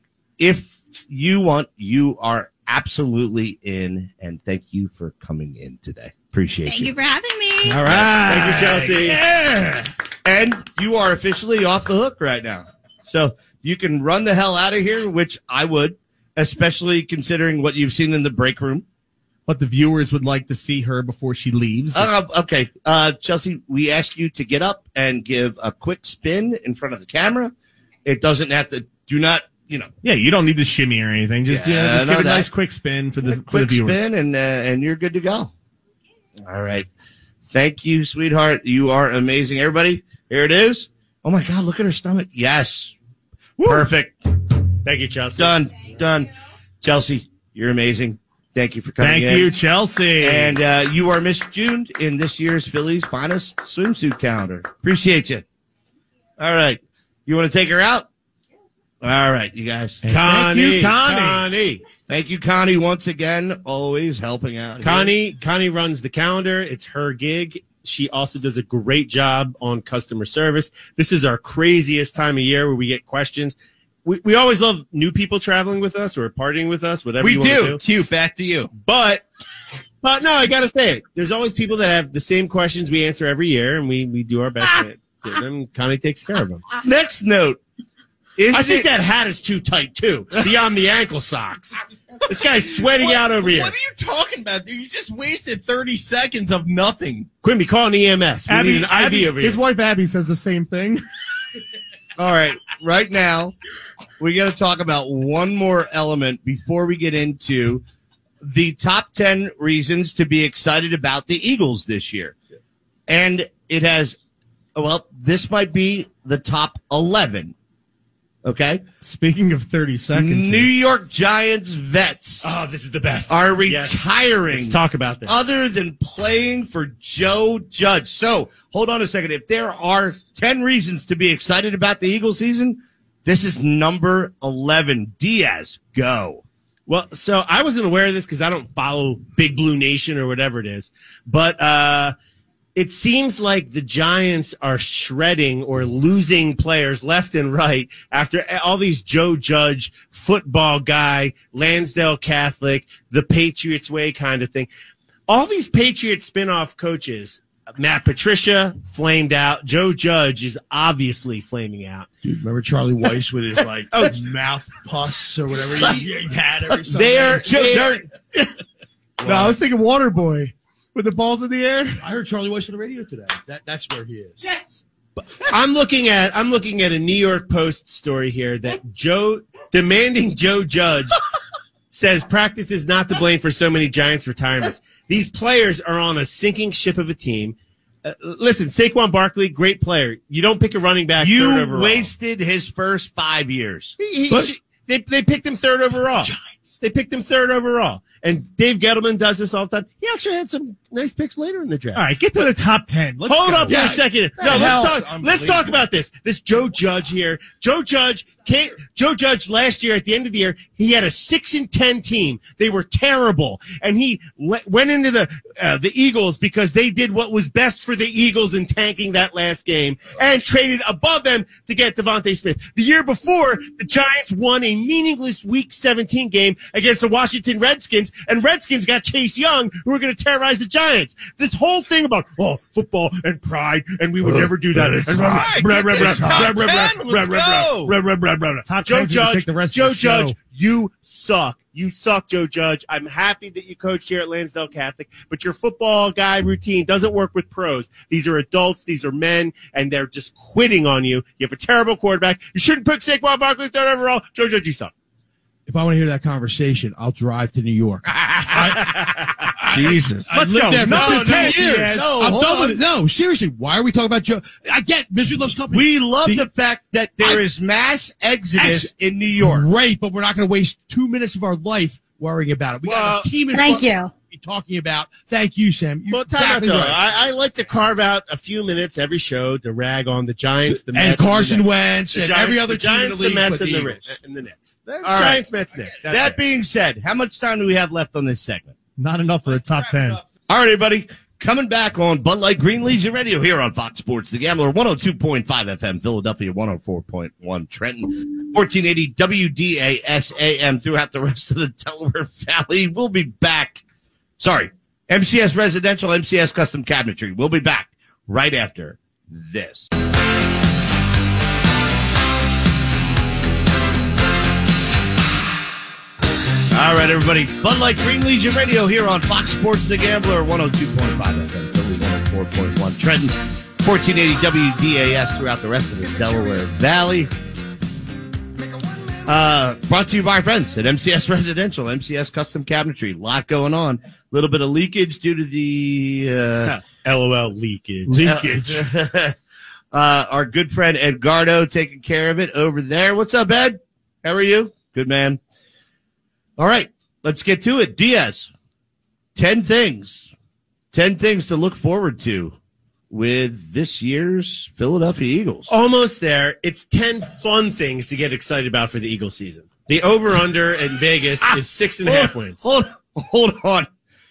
if you want, you are absolutely in. And thank you for coming in today. Appreciate Thank you. you for having me. All right. Thank you, Chelsea. Yeah. And you are officially off the hook right now. So you can run the hell out of here, which I would, especially considering what you've seen in the break room. But the viewers would like to see her before she leaves. Uh, okay. Uh, Chelsea, we ask you to get up and give a quick spin in front of the camera. It doesn't have to, do not, you know, yeah, you don't need to shimmy or anything. Just, Yeah, yeah, just I know give a that. nice quick spin for the, a for the quick viewers. spin and, uh, and you're good to go. All right. Thank you, sweetheart. You are amazing. Everybody, here it is. Oh my God, look at her stomach. Yes. Perfect. Thank you, Chelsea. Done. Done. Chelsea, you're amazing. Thank you for coming Thank in. you, Chelsea. And uh, you are Miss June in this year's Phillies finest swimsuit calendar. Appreciate you. All right. You want to take her out? All right, you guys. And thank you, Connie. Connie. Thank you, Connie, once again. Always helping out. here. Connie, Connie runs the calendar. It's her gig. She also does a great job on customer service. This is our craziest time of year where we get questions. We we always love new people traveling with us or partying with us, whatever We you want to do. do. Q, back to you. But, but no, I gotta say it. There's always people that have the same questions we answer every year, and we we do our best to answer them. Connie takes care of them. Next note. Is I think it- that hat is too tight too, beyond the ankle socks. This guy's sweating out over here. What are you talking about, dude? You just wasted thirty seconds of nothing. Quimby, call an E M S. We Abby, need an I V Abby- over here. his wife Abby says the same thing. All right. Right now, we got to talk about one more element before we get into the top ten reasons to be excited about the Eagles this year. And it has, well, this might be the top eleven. Okay? Speaking of thirty seconds. New here. York Giants vets Oh, this is the best. are Yes. retiring. Let's talk about this. Other than playing for Joe Judge. So, hold on a second. If there are ten reasons to be excited about the Eagles season, this is number eleven. Diaz, go. Well, so I wasn't aware of this because I don't follow Big Blue Nation or whatever it is. But uh it seems like the Giants are shredding or losing players left and right after all these Joe Judge, football guy, Lansdale Catholic, the Patriots way kind of thing. All these Patriots spinoff coaches, Matt Patricia flamed out. Joe Judge is obviously flaming out. Dude, remember Charlie Weiss with his like Oh, mouth pus or whatever he, he had every Sunday? They're, they're No, I was thinking Waterboy with the balls in the air. I heard Charlie Weiss on the radio today. That that's where he is. Yes. I'm looking at I'm looking at a New York Post story here that Joe demanding Joe Judge says practice is not to blame for so many Giants retirements. These players are on a sinking ship of a team. Uh, listen, Saquon Barkley, great player. You don't pick a running back. third You overall. wasted his first five years. He- he- But- they they picked him third overall. They picked him third overall. And Dave Gettleman does this all the time. He actually had some nice picks later in the draft. All right, get to the top ten. Let's Hold go. up for Yeah. a second. No, hell? let's talk. Let's talk about this. This Joe Judge here. Joe Judge came, Joe Judge last year at the end of the year, he had a six and ten team. They were terrible, and he le- went into the uh, the Eagles because they did what was best for the Eagles in tanking that last game, and traded above them to get Devontae Smith. The year before, the Giants won a meaningless Week seventeen game against the Washington Redskins, and Redskins got Chase Young, who were going to terrorize the Giants. This whole thing about, oh, football and pride, and we would never do that. And blah, blah, blah, blah, blah, blah, blah, blah, blah, blah, blah, blah, blah. Top Joe ten's gonna Judge, take the rest of Joe the show. Judge, you suck. You suck, Joe Judge. I'm happy that you coached here at Lansdale Catholic, but your football guy routine doesn't work with pros. These are adults. These are men, and they're just quitting on you. You have a terrible quarterback. You shouldn't pick Saquon Barkley third overall. Joe Judge, you suck. If I want to hear that conversation, I'll drive to New York. Jesus. I Let's lived go. there for No, fifteen no, years. yes. No, I'm hold done on. with it. No, seriously, why are we talking about Joe? I get Misery Loves Company. We love The- the fact that there I- is mass exodus Ex- in New York. Great, but we're not going to waste two minutes of our life worrying about it. We Well, got a team in Thank front you. be talking about. Thank you, Sam. You're Well, time exactly out, though. right. I, I like to carve out a few minutes every show to rag on the Giants, the and Mets, Carson the Knicks. Wentz The and Giants- every other the team in Giants, the league the Mets, but and the, the Ri- Eagles. and the Knicks. The right. Giants, Mets, Knicks. That's That it. being said, how much time do we have left on this segment? Not enough for a top ten. All right, everybody. Coming back on Bud Light Green Legion Radio here on Fox Sports The Gambler, one oh two point five F M, Philadelphia, one oh four point one Trenton, fourteen eighty W D A S A M throughout the rest of the Delaware Valley. We'll be back. Sorry, M C S Residential, M C S Custom Cabinetry. We'll be back right after this. All right, everybody. Bud Light Green Legion Radio here on Fox Sports The Gambler, one oh two point five F M, Philly, one oh four point one Trenton, fourteen eighty W D A S throughout the rest of the Delaware Valley. Uh, brought to you by our friends at M C S Residential, M C S Custom Cabinetry. A lot going on. A little bit of leakage due to the uh, LOL leakage. leakage. uh, our good friend Edgardo taking care of it over there. What's up, Ed? How are you? Good, man. All right, let's get to it. Diaz, ten things, ten things to look forward to with this year's Philadelphia Eagles. Almost there. It's ten fun things to get excited about for the Eagles season. The over-under in Vegas is six and a half wins. Hold, hold on.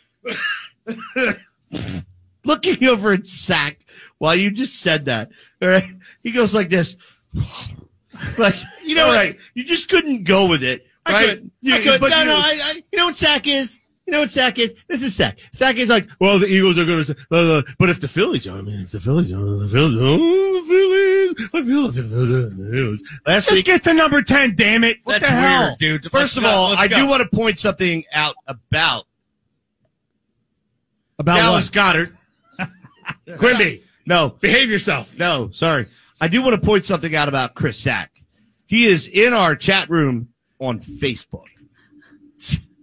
Looking over at Sack while you just said that, all right, he goes like this. Like, you know, All all right. right, you just couldn't go with it. I right? could. You- I could. but no, you- no, I, I, you know what sack is? You know what sack is? This is sack. Sack is like, well, the Eagles are going to, uh, but if the Phillies, I mean, if the Phillies, oh, the Phillies, oh, the Phillies, I feel like the Phillies. Last Just week, get to number ten, damn it. What That's the hell? weird, dude. Let's First of go, all, let's I go. do want to point something out about About Dallas what? Goddard. Quimby, No, behave yourself. no, sorry. I do want to point something out about Chris Sack. He is in our chat room on Facebook.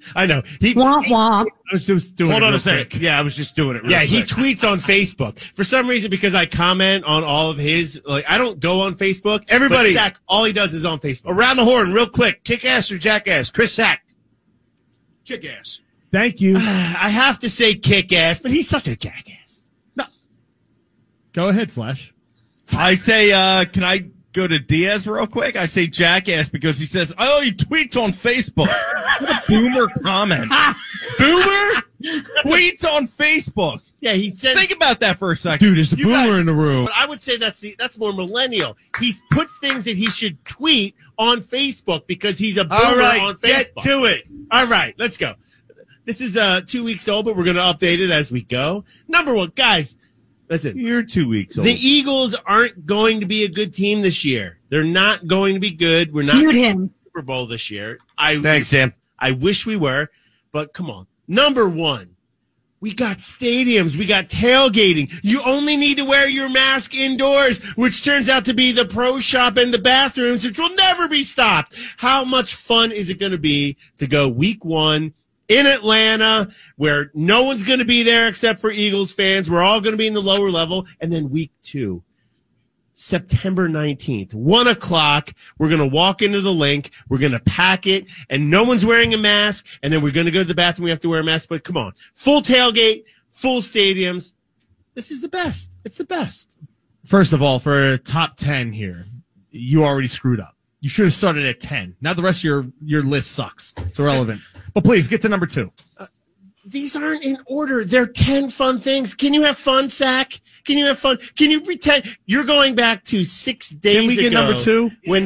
I know. He, Womp womp. I was just doing Hold it on real a second. quick. Yeah, I was just doing it. Real yeah, he quick. tweets on Facebook. For some reason, because I comment on all of his, like, I don't go on Facebook. Everybody- but Zach, all he does is on Facebook. Around the horn, real quick. Kick ass or jackass? Chris Sack. Kick ass. Thank you. I have to say kick ass, but he's such a jackass. Go ahead, Slash. I say, uh, can I go to Diaz real quick? I say jackass because he says, oh, he tweets on Facebook. What a boomer comment. Boomer tweets on Facebook. Yeah, he says. Think about that for a second. Dude, is the You boomer guys- in the room? But I would say that's the that's more millennial. He puts things that he should tweet on Facebook because he's a boomer All right, on Facebook. get to it. All right, let's go. This is uh two weeks old, but we're going to update it as we go. Number one, guys, listen. You're two weeks old. The Eagles aren't going to be a good team this year. They're not going to be good. We're not Mute going to him. the Super Bowl this year. I Thanks, Sam. I wish we were, but come on. Number one, we got stadiums. We got tailgating. You only need to wear your mask indoors, which turns out to be the pro shop and the bathrooms, which will never be stopped. How much fun is it going to be to go week one in Atlanta, where no one's going to be there except for Eagles fans? We're all going to be in the lower level. And then week two, September nineteenth, one o'clock. We're going to walk into the link. We're going to pack it, and no one's wearing a mask. And then we're going to go to the bathroom. We have to wear a mask. But come on, full tailgate, full stadiums. This is the best. It's the best. First of all, for top ten here, you already screwed up. You should have started at ten. Now the rest of your, your list sucks. It's irrelevant. But please, get to number two. These aren't in order. They're ten fun things. Can you have fun, Sack? Can you have fun? Can you pretend you're going back to six days Can we get ago number two? when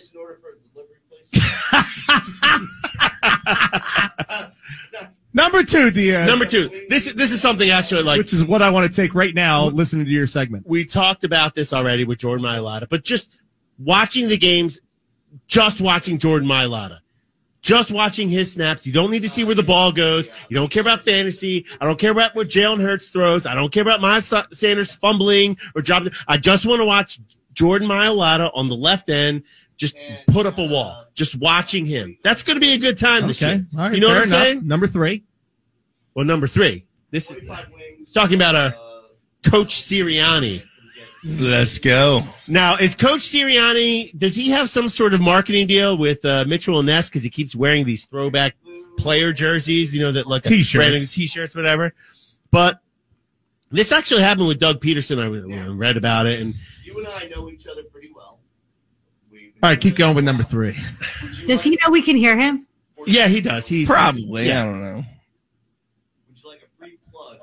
Number two, Diaz. number two? This this is something actually like Which is what I want to take right now, listening to your segment. we talked about this already with Jordan Mailata, but just watching the games, just watching Jordan Mailata, just watching his snaps. You don't need to see where the ball goes. You don't care about fantasy. I don't care about what Jalen Hurts throws. I don't care about Miles Sanders fumbling or dropping. I just want to watch Jordan Mailata on the left end just put up a wall. Just watching him. That's going to be a good time this Okay. year. All right. You know fair what I'm enough. saying? Number three. Well, number three. This is talking about a Coach Sirianni. Let's go. Now, is Coach Sirianni, does he have some sort of marketing deal with uh, Mitchell and Ness because he keeps wearing these throwback player jerseys, you know, that like T-shirts. branding T-shirts, whatever. But this actually happened with Doug Peterson. I you know, read about it, and You and I know each other pretty well. We, All right, keep going with number three. Does he know we can hear him? yeah, he does. He's Probably. Yeah. I don't know. would you like a free plug?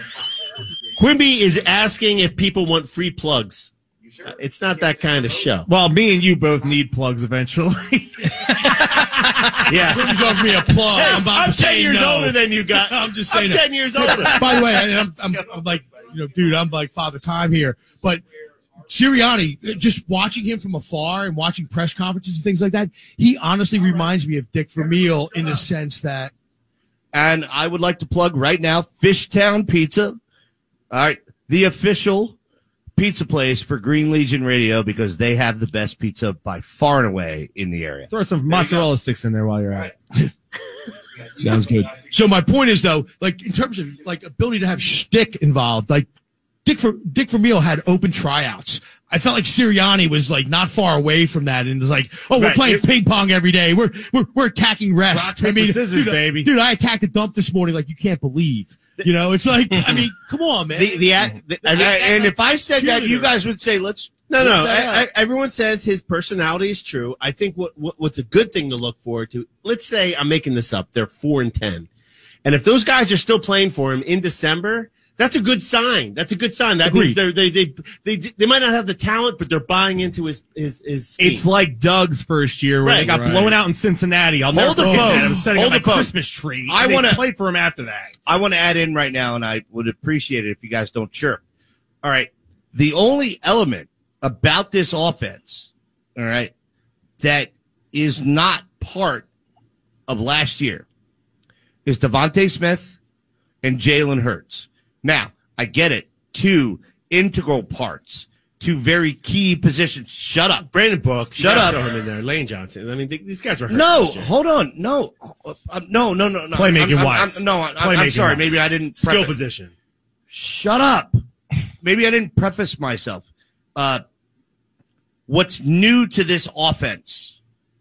Quimby is asking if people want free plugs. Uh, it's not that kind of show. Well, me and you both need plugs eventually. Yeah. Please offer me a plug. I'm about I'm to say ten years no. older than you got. I'm just I'm saying that. ten years older. By the way, I, I'm, I'm, I'm like, you know, dude, I'm like Father Time here. But Sirianni, just watching him from afar and watching press conferences and things like that, he honestly reminds me of Dick Vermeil in the sense that And I would like to plug right now Fishtown Pizza. All right. The official pizza place for Green Legion Radio because they have the best pizza by far and away in the area. Throw some mozzarella sticks in there while you're at it. sounds good. So my point is though, like in terms of like ability to have shtick involved, like Dick for Dick Vermeil had open tryouts. I felt like Sirianni was like not far away from that, and was like, "Oh, we're Right. playing ping pong every day. We're we're we're attacking rest." Rock, paper, scissors, dude, baby. Dude, I attacked a dump this morning like you can't believe. You know, it's like, I mean, come on, man. The, the, act- the, And, and if I said that, you Cheerleader. guys would say, let's. No, no. let's that I, I, out. everyone says his personality is true. I think what, what what's a good thing to look forward to. Let's say I'm making this up. They're four and ten, and if those guys are still playing for him in December, that's a good sign. That's a good sign. That means Agreed. they're, they they they they might not have the talent, but they're buying into his his his. Scheme. It's like Doug's first year where Right, they got right. blown out in Cincinnati. I'll Hold never the forget boat. that. I was setting Hold up the my boat. Christmas tree. I and they wanna- played for him after that. I want to add in right now, and I would appreciate it if you guys don't chirp. All right. The only element about this offense, all right, that is not part of last year is Devontae Smith and Jalen Hurts. Now, I get it. Two integral parts. two very key positions. Shut up. Brandon Brooks. Shut up. Throw him in there. Lane Johnson. I mean, they, these guys are hurt. No, this year. hold on. No, uh, no, no, no, no. Playmaking I'm, I'm, wise. I'm, no, I'm, I'm Playmaking sorry. wise. Maybe I didn't. Skill preface- position. Shut up. Maybe I didn't preface myself. Uh, what's new to this offense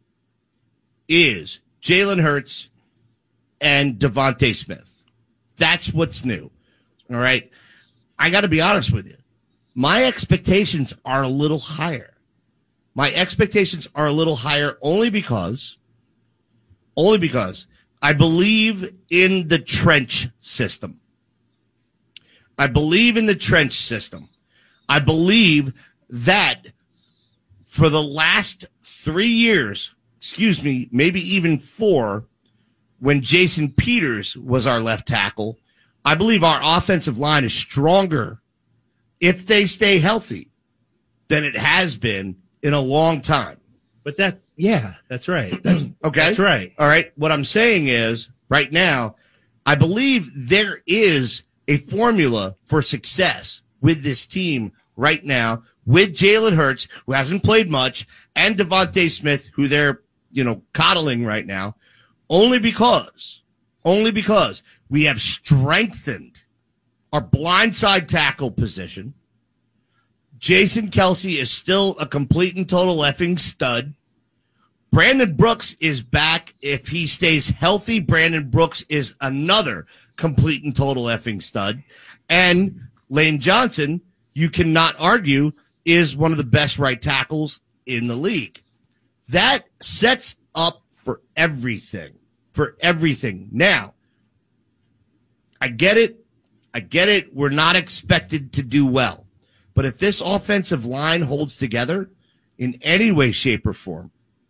is Jalen Hurts and Devontae Smith. That's what's new. All right. I got to be honest with you. My expectations are a little higher. My expectations are a little higher only because, only because I believe in the trench system. I believe in the trench system. I believe that for the last three years, excuse me, maybe even four, when Jason Peters was our left tackle, I believe our offensive line is stronger if they stay healthy than it has been in a long time. But that, yeah, that's right. Okay? That's right. All right. What I'm saying is, right now, I believe there is a formula for success with this team right now, with Jalen Hurts, who hasn't played much, and Devontae Smith, who they're, you know, coddling right now, only because, only because we have strengthened our blindside tackle position. Jason Kelce is still a complete and total effing stud. Brandon Brooks is back. If he stays healthy, Brandon Brooks is another complete and total effing stud. And Lane Johnson, you cannot argue, is one of the best right tackles in the league. That sets up for everything, for everything. Now, I get it. I get it. We're not expected to do well. But if this offensive line holds together in any way, shape, or form,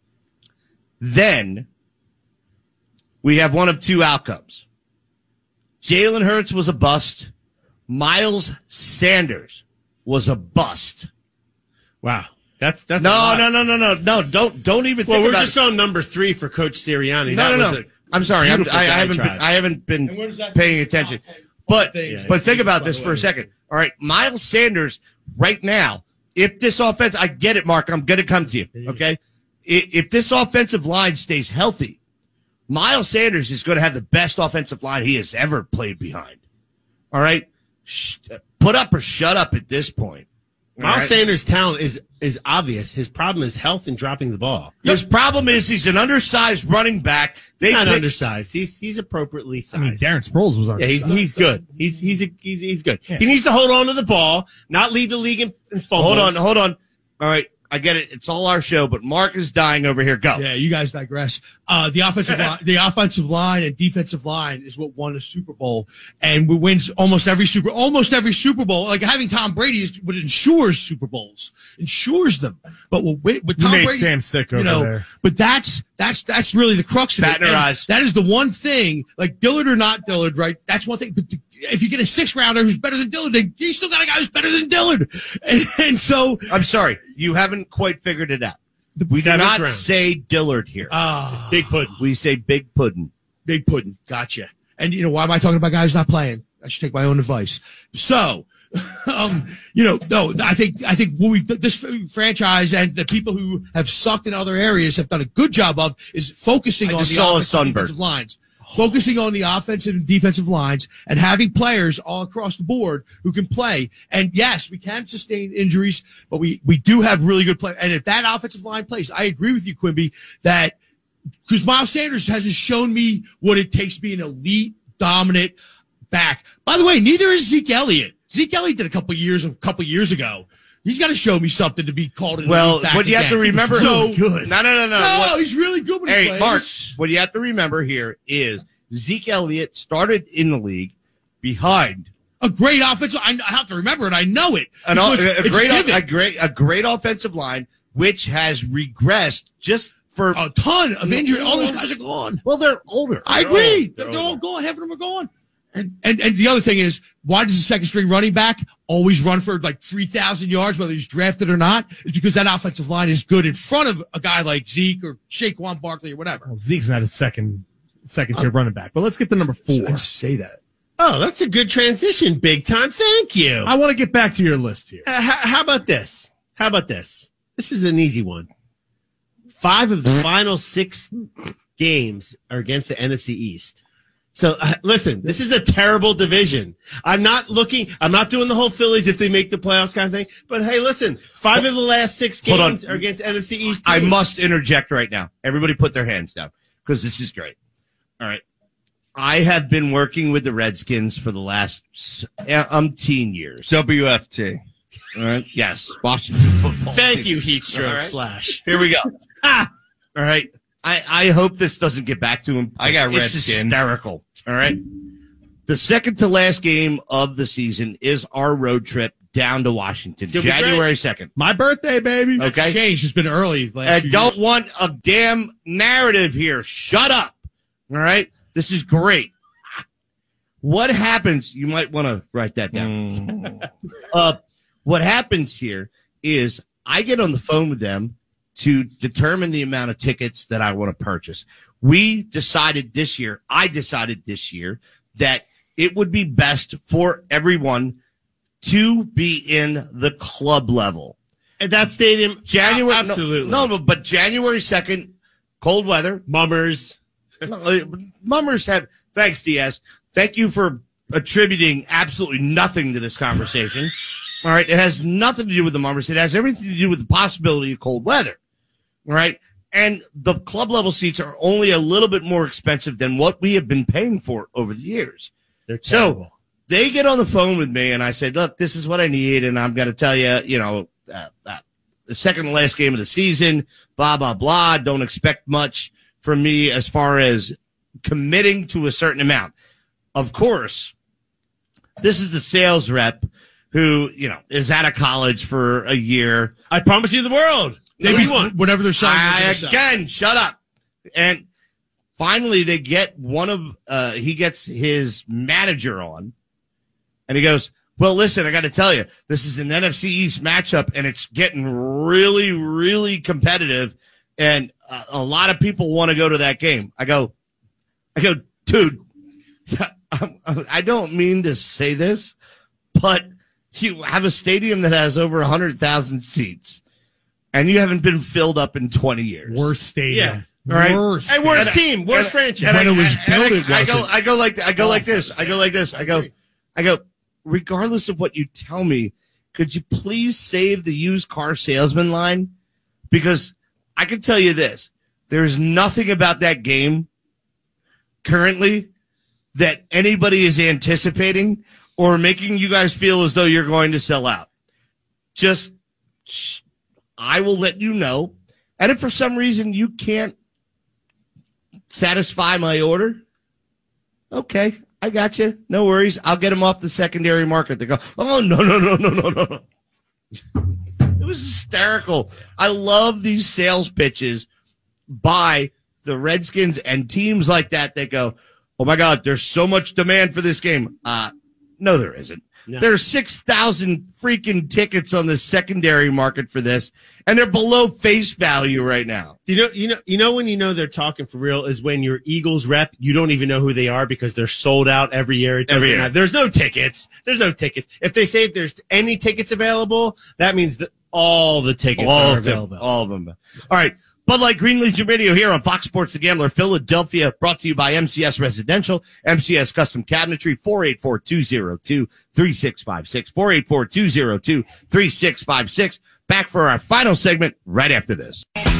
then we have one of two outcomes. Jalen Hurts was a bust. Miles Sanders was a bust. Wow. That's, that's, No, a lot. no, no, no, no, no. Don't, don't even Well, think we're about just it. on number three for Coach Sirianni. No, that no, was no. a I'm sorry. I'm, beautiful I, I haven't been, diatribe. I haven't been And where does that paying take attention. top ten But, things? but think about By this the for a way. second. All right. Miles Sanders right now, if this offense, I get it, Mark. I'm going to come to you. Okay. I- If this offensive line stays healthy, Miles Sanders is going to have the best offensive line he has ever played behind. All right. Sh- Put up or shut up at this point. All Miles right? Sanders' talent is, is obvious. His problem is health and dropping the ball. His problem is he's an undersized running back. They He's not pick- undersized. He's he's appropriately sized. I mean, Darren Sproles was on. yeah, he's he's good. He's he's a, he's he's good. He needs to hold on to the ball, not lead the league in, in fumbles. Hold on, hold on. All right. I get it. It's all our show, but Mark is dying over here. Go. Yeah, you guys digress. Uh, the offensive line, the offensive line and defensive line is what won a Super Bowl, and we wins almost every Super, almost every Super Bowl. Like having Tom Brady is what ensures Super Bowls, ensures them. But with, with You Tom made Brady, Sam sick over you know, there. but that's that's that's really the crux of Bat it. in her And eyes. that is the one thing, like Dillard or not Dillard, right? That's one thing. But the, if you get a six rounder who's better than Dillard, then you still got a guy who's better than Dillard, and, and so I'm sorry. You haven't quite figured it out. We do seventh not round. say Dillard here. ah. Big pudding. We say Big Puddin'. Big pudding. Gotcha. And you know, why am I talking about guys not playing? I should take my own advice. So, um, you know, no, I think, I think what we, this franchise and the people who have sucked in other areas have done a good job of is focusing I on the just saw a offensive and sunburn. defensive lines. Focusing on the offensive and defensive lines and having players all across the board who can play. And yes, we can sustain injuries, but we, we do have really good players. And if that offensive line plays, I agree with you, Quimby, that because Miles Sanders hasn't shown me what it takes to be an elite, dominant back. By the way, neither is Zeke Elliott. Zeke Elliott did a couple years, a couple years ago. He's got to show me something to be called an Well, elite back what you have to again. remember. So good. No, no, no, no. No, What- he's really good when he hey, plays. Mark, what you have to remember here is Zeke Elliott started in the league behind A great offensive. I I have to remember it. I know it. an, o- because a, it's great, given. a great, a great offensive line, which has regressed just for. a ton of injury. All those guys are gone. Well, they're older. I They're agree. old. They're, They're they're all older. gone. Half of them are gone. And, and and the other thing is, why does the second string running back always run for like three thousand yards, whether he's drafted or not? It's because that offensive line is good in front of a guy like Zeke or Shaquan Barkley or whatever. Well, Zeke's not a second second tier running back, but let's get to number I four. say that. Oh, that's a good transition. Big time. Thank you. I want to get back to your list here. Uh, how, how about this? How about this? This is an easy one. Five of the final six games are against the N F C East. So uh, listen, this is a terrible division. I'm not looking, I'm not doing the whole Phillies if they make the playoffs kind of thing. But hey, listen, five of the last six Hold games on. are against N F C East. I teams. must interject right now. Everybody put their hands down because this is great. All right. I have been working with the Redskins for the last umpteen years. W F T. All right. Yes. Washington football. Thank team. you, Heat Stroke All right. slash. Here we go. Ah. All right. I, I hope this doesn't get back to him. I got It's Redskin. hysterical. All right. The second to last game of the season is our road trip down to Washington, gonna be January second. My birthday, baby. Okay. Change has been early. Last I few don't years. want a damn narrative here. Shut up. All right. This is great. What happens? You might want to write that down. uh, what happens here is I get on the phone with them to determine the amount of tickets that I want to purchase. We decided this year, I decided this year that it would be best for everyone to be in the club level. At that stadium, January, absolutely. No, no, but January second, cold weather. Mummers. No, uh, Mummers have, thanks, Diaz. Thank you for attributing absolutely nothing to this conversation. All right. It has nothing to do with the Mummers. It has everything to do with the possibility of cold weather. All right. And the club level seats are only a little bit more expensive than what we have been paying for over the years. They're So terrible. they get on the phone with me and I said, look, this is what I need. And I'm going to tell you, you know, uh, uh, the second to last game of the season, blah, blah, blah. Don't expect much from me as far as committing to a certain amount. Of course, this is the sales rep who, you know, is out of college for a year. I promise you the world. They What do be, you want? whatever they're selling. they're I, gonna sell. again, shut up. And finally they get one of, uh, he gets his manager on and he goes, well, listen, I got to tell you, this is an N F C East matchup and it's getting really, really competitive. And uh, a lot of people want to go to that game. I go, I go, dude, I don't mean to say this, but you have a stadium that has over one hundred thousand seats and you haven't been filled up in twenty years. Worst stadium. All right. Worst. Hey, worst And- team, worst and- franchise. and When I- it was and I- built, it I go, wasn't. I go like, I go like this. I go like this. I go, I go, regardless of what you tell me, could you please save the used car salesman line? Because I can tell you this, there's nothing about that game currently that anybody is anticipating or making you guys feel as though you're going to sell out. Just, sh- I will let you know. And if for some reason you can't satisfy my order, okay, I got you. No worries. I'll get them off the secondary market. They go, oh, no, no, no, no, no, no. It was hysterical. I love these sales pitches by the Redskins and teams like that. They go, oh, my God, there's so much demand for this game. Uh, no, there isn't. No. There's six thousand freaking tickets on the secondary market for this, and they're below face value right now. You know, you know, you know when you know they're talking for real is when your Eagles rep, you don't even know who they are because they're sold out every year. It doesn't Every year. matter. There's no tickets. There's no tickets. If they say there's any tickets available, that means that all the tickets All are of them. available. All of them. All right. Bud Light Green Legion Radio here on Fox Sports The Gambler, Philadelphia, brought to you by M C S Residential, M C S Custom Cabinetry, four eight four, two oh two, three six five six, four eight four, two oh two, three six five six. Back for our final segment right after this.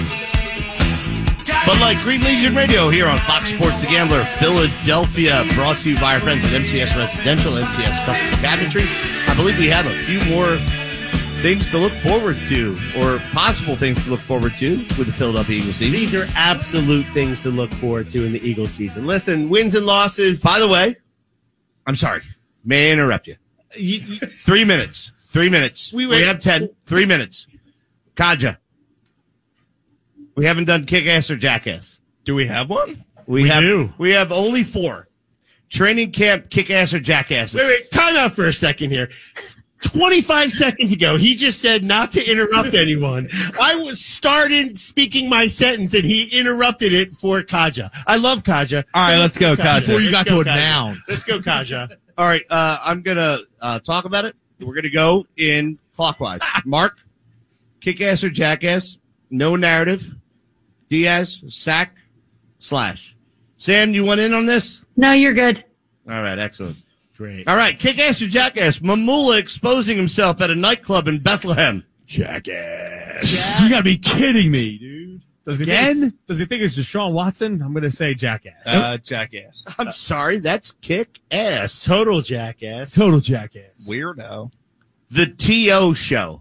Bud Light Green Legion Radio here on Fox Sports The Gambler, Philadelphia, brought to you by our friends at M C S Residential, M C S Custom Cabinetry. I believe we have a few more things to look forward to, or possible things to look forward to with the Philadelphia Eagles season. These are absolute things to look forward to in the Eagles season. Listen, wins and losses. By the way, I'm sorry. May I interrupt you? You, you, Three minutes. Three minutes. We We, were- have ten. Three minutes. Kaja. We haven't done kick-ass or jackass. Do we have one? We, We have do. we have only four. Training camp, kick-ass or jackass. wait, wait, time out for a second here. twenty-five seconds ago, he just said not to interrupt anyone. I was started speaking my sentence and he interrupted it for Kaja. I love Kaja. All right, let's go, Kaja. Before you Let's got go, to a Kaja. noun. Let's go, Kaja. All right, uh, I'm gonna uh, talk about it. We're gonna go in clockwise. Mark, kick-ass or jackass? No narrative. Diaz, sack, slash. Sam, you want in on this? No, you're good. All right, excellent. Great. All right, kick-ass or jackass? Mamula exposing himself at a nightclub in Bethlehem. Jackass. You gotta be kidding me, dude. Does he Again? Think, does he think it's Deshaun Watson? I'm going to say jackass. Uh, jackass. I'm sorry, that's kick-ass. Total jackass. Total jackass. Weirdo. The T O show.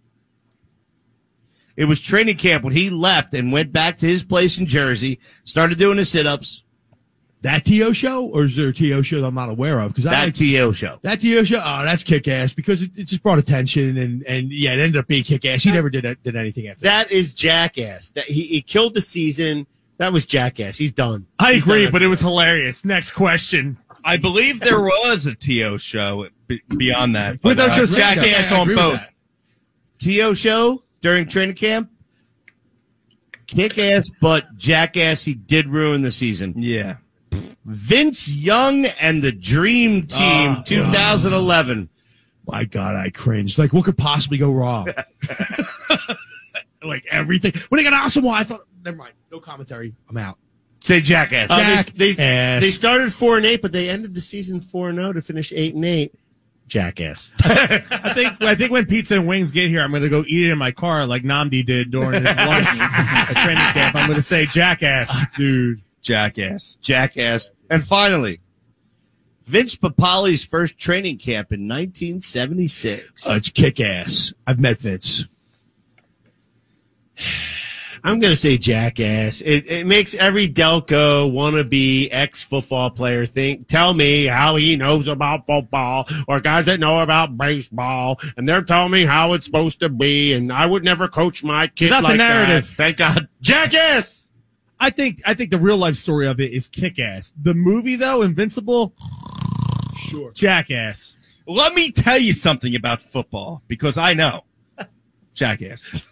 It was training camp when he left and went back to his place in Jersey, started doing his sit-ups. That T O show, or is there a T O show that I'm not aware of? Because I That like T O show. that T O show. Oh, that's kick ass because it, it just brought attention and and yeah, it ended up being kick ass. He never did did anything after that. That is jackass. That he, he killed the season. That was jackass. He's done. I He's agree, done but it was hilarious. Next question. I believe there was a T O show b- beyond that. Without uh, just- jackass I on agree with both. that. T O show during training camp. Kick ass, but jackass. He did ruin the season. Yeah. Vince Young and the Dream Team, Oh, twenty eleven. My God, I cringed. Like, what could possibly go wrong? Like everything. When they got awesome, I thought, never mind. No commentary. I'm out. Say jackass. Uh, they, they, Jackass. they started four and eight, but they ended the season four and zero to finish eight and eight. Jackass. I think I think when pizza and wings get here, I'm going to go eat it in my car like Namdi did during his lunch at training camp. I'm going to say jackass. Dude. Jackass. Jackass. And finally, Vince Papali's first training camp in nineteen seventy-six. Uh, it's kick ass. I've met Vince. I'm going to say jackass. It, it makes every Delco wannabe ex-football player think, tell me how he knows about football, or guys that know about baseball, and they're telling me how it's supposed to be, and I would never coach my kid Not the like narrative. that. Thank God. Jackass! I think I think the real life story of it is kick-ass. The movie though, Invincible, sure, jackass. Let me tell you something about football because I know. Jackass.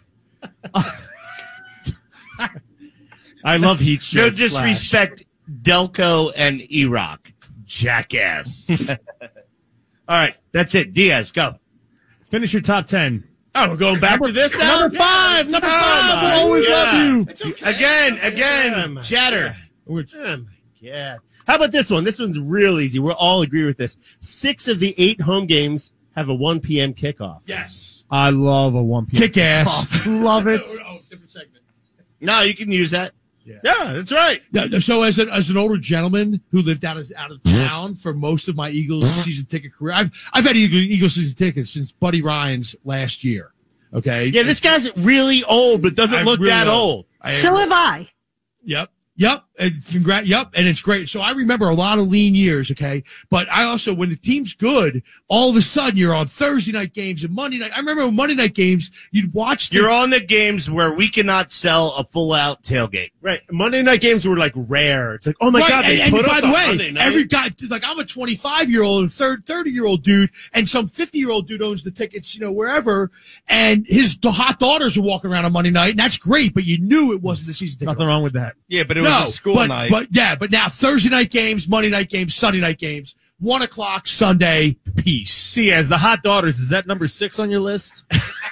I love heat No stroke. disrespect, Delco and E-Rock. Jackass. All right, that's it. Diaz, go. Finish your top ten. Oh, we're going back to this now? Number five. Number Oh, five. my We'll always God. love you. Again, Oh, again, my chatter. God. Oh, my God. How about this one? This one's real easy. We'll all agree with this. Six of the eight home games have a one p.m. kickoff. Yes. I love a one p.m. Kick ass. Love it. different segment. No, you can use that. Yeah, that's right. Yeah, so as, a, as an older gentleman who lived out of, out of town for most of my Eagles season ticket career, I've, I've had Eagle, Eagles season tickets since Buddy Ryan's last year. Okay. Yeah, this guy's really old, but doesn't I'm look really that old. old. I- So have I. Yep. Yep. And congrat. Yep. And it's great. So I remember a lot of lean years. Okay. But I also, when the team's good, all of a sudden you're on Thursday night games and Monday night. I remember when Monday night games, you'd watch. The, You're on the games where we cannot sell a full-out tailgate. Right. Monday night games were like rare. It's like, oh my Right, God, they and, put and us by on the way, Monday night. every guy, like I'm a twenty-five year old, third, thirty year old dude, and some fifty year old dude owns the tickets, you know, wherever, and his the hot daughters are walking around on Monday night, and that's great, but you knew it wasn't the season ticket. Nothing wrong with that. Yeah, but it was No, a school but, night. but yeah, but now Thursday night games, Monday night games, Sunday night games, one o'clock Sunday, peace. See, as the hot daughters, is that number six on your list?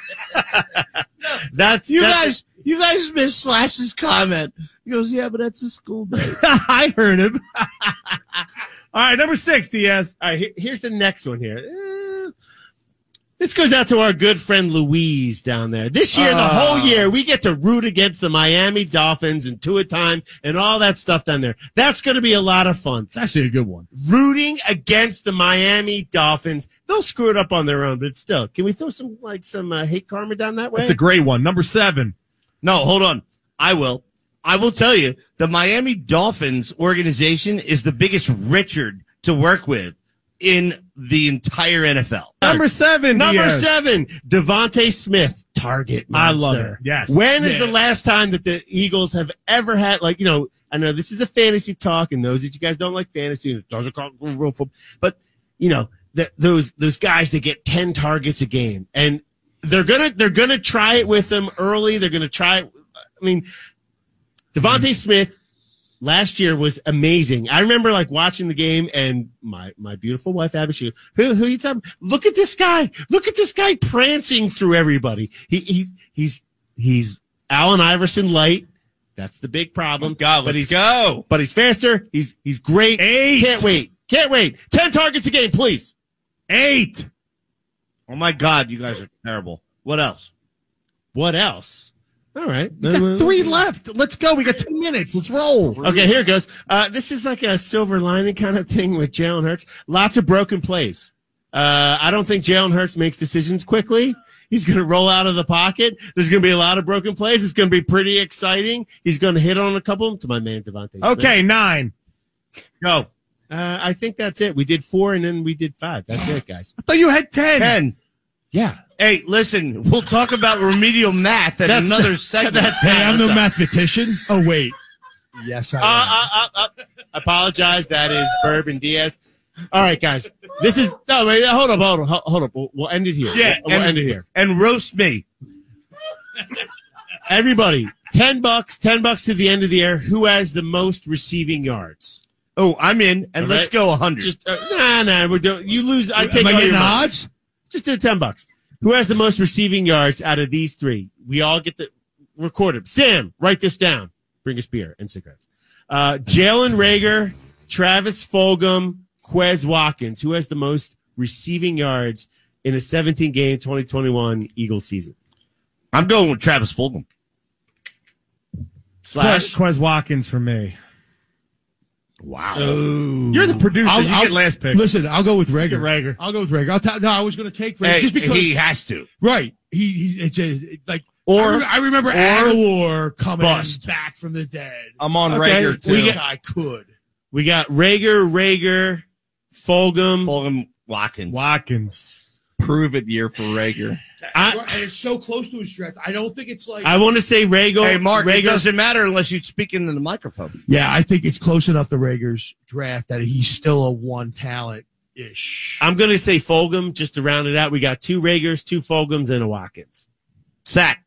That's You that's- guys, you guys missed Slash's comment. He goes, yeah, but that's a school day. I heard him. All right, number six, Diaz. All right, here- here's the next one here. Eh, this goes out to our good friend Louise down there. This year, the whole year, we get to root against the Miami Dolphins and two at time and all that stuff down there. That's going to be a lot of fun. It's actually a good one. Rooting against the Miami Dolphins. They'll screw it up on their own, but still, can we throw some like some uh, hate karma down that way? That's a great one. Number seven. No, hold on. I will. I will tell you, the Miami Dolphins organization is the biggest Richard to work with in the entire N F L. Number seven, Number Diaz. seven, Devontae Smith, target I monster. love it. Yes. When is Yeah. the last time that the Eagles have ever had, like, you know, I know this is a fantasy talk, and those that you guys don't like fantasy, it doesn't call real football, but, you know, that those, those guys that get ten targets a game, and they're gonna, they're gonna try it with them early. They're gonna try it. I mean, Devontae Smith, last year was amazing. I remember like watching the game and my, my beautiful wife, Abishai, who, who you talking? Look at this guy. Look at this guy prancing through everybody. He, he, he's, he's Allen Iverson light. That's the big problem. Oh God, but let's he's, go. But he's faster. He's, he's great. Eight. Can't wait. Can't wait. Ten targets a game, please. Eight. Oh my God, you guys are terrible. What else? What else? All right. We got three left. Let's go. We got two minutes. Let's roll. Okay, here it goes. Uh, this is like a silver lining kind of thing with Jalen Hurts. Lots of broken plays. Uh, I don't think Jalen Hurts makes decisions quickly. He's going to roll out of the pocket. There's going to be a lot of broken plays. It's going to be pretty exciting. He's going to hit on a couple of them to my man, Devontae Smith. Okay, nine. Go. Uh, I think that's it. We did four and then we did five. That's it, guys. I thought you had ten. Ten. Yeah. Hey, listen, we'll talk about remedial math at That's- another segment. that's- Hey, I'm the sorry. mathematician. Oh, wait. Yes, I Uh, am. uh, uh, uh, apologize. That is Bourbon Diaz. All right, guys. This is no. Wait, hold up, hold up, hold hold up. We'll, we'll end it here. Yeah, we'll and- end it here. And roast me. Everybody, ten bucks, ten bucks to the end of the year. Who has the most receiving yards? Oh, I'm in, and All let's right. go a hundred. Just uh, nah, nah. We're doing. You lose. I take Am I all getting your money. odds? Just do ten bucks. Who has the most receiving yards out of these three? We all get the record it. Sam, write this down. Bring us beer and cigarettes. Uh, Jalen Reagor, Travis Fulgham, Quez Watkins. Who has the most receiving yards in a seventeen game twenty twenty-one Eagles season? I'm going with Travis Fulgham. Slash. Quez Watkins for me. Wow. You're the producer. I'll- you I'll- get last pick. Listen, I'll go with Rager. Get Rager. I'll go with Rager. I'll t- no, I was going to take Rager Hey, just because he has to. right. He, he it's a like Or- I, re- I remember or Aguilar coming bust. back from the dead. I'm on Okay. Rager too. We This get- guy could. We got Rager, Rager, Fulgham. Fulgham Watkins. Watkins. Prove it year for Rager. I- and it's so close to his stretch. I don't think it's like. I want to say Rager. Hey, Mark, it Rager. doesn't matter unless you speak into the microphone. yeah, I think it's close enough to Rager's draft that he's still a one talent ish. I'm going to say Fulgham just to round it out. We got two Ragers, two Fulghams, and a Watkins. Sack.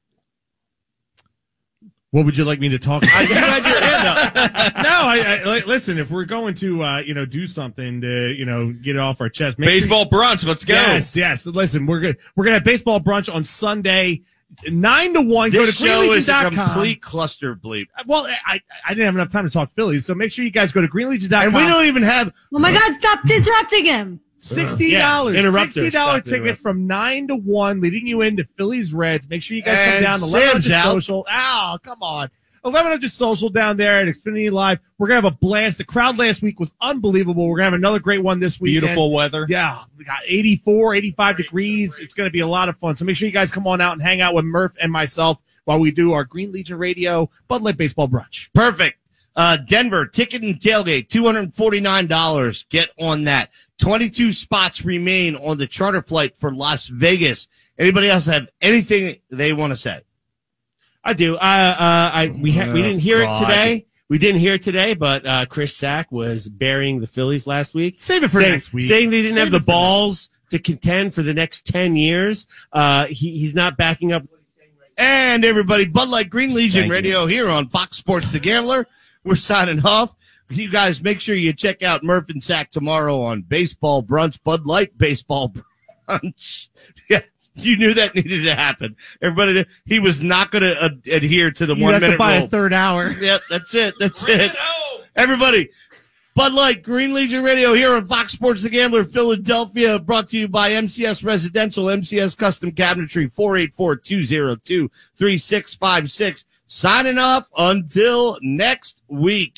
What would you like me to talk I about? you had your hand up. no, I, I like, listen. If we're going to, uh, you know, do something to, you know, get it off our chest, make sure- Baseball brunch. Let's go. Yes, yes. Listen, we're gonna we're gonna have baseball brunch on Sunday, nine to one. Go This to show is a greenlegion dot com. complete cluster bleep. Well, I I didn't have enough time to talk Phillies, so make sure you guys go to greenlegion dot com. And we don't even have Oh my God, stop interrupting him. Sixty dollars, Yeah, interrupt her. sixty dollar Stop tickets interrupting. from nine to one, leading you into Phillies Reds. Make sure you guys come And down to Sam's eleven hundred out. Social. Ow, come on. eleven hundred Social down there at Xfinity Live. We're gonna have a blast. The crowd last week was unbelievable. We're gonna have another great one this weekend. Beautiful weather. Yeah, we got eighty-four, eighty-five degrees. It's going to be a lot of fun. So make sure you guys come on out and hang out with Murph and myself while we do our Green Legion Radio Bud Light Baseball Brunch. perfect. Uh, Denver ticket and tailgate, two hundred forty-nine dollars. Get on that. twenty-two spots remain on the charter flight for Las Vegas. Anybody else have anything they want to say? I do. Uh, uh, I we ha- we didn't hear God. it today. We didn't hear it today, but uh, Chris Sack was burying the Phillies last week. Save it for saying, next week. saying they didn't Save have the it for balls to contend for the next ten years. Uh, he, he's not backing up. And everybody, Bud Light Green Legion Thank Radio here on Fox Sports The Gambler. We're signing off. You guys make sure you check out Murph and Sack tomorrow on Baseball Brunch, Bud Light Baseball Brunch. Yeah, you knew that needed to happen. Everybody, he was not going to uh, adhere to the You one have to minute buy rule. a third hour. Yep, that's it. That's it. Everybody, Bud Light, Green Legion Radio here on Fox Sports The Gambler, Philadelphia, brought to you by M C S Residential, M C S Custom Cabinetry, four eight four, two oh two, three six five six. Signing off until next week.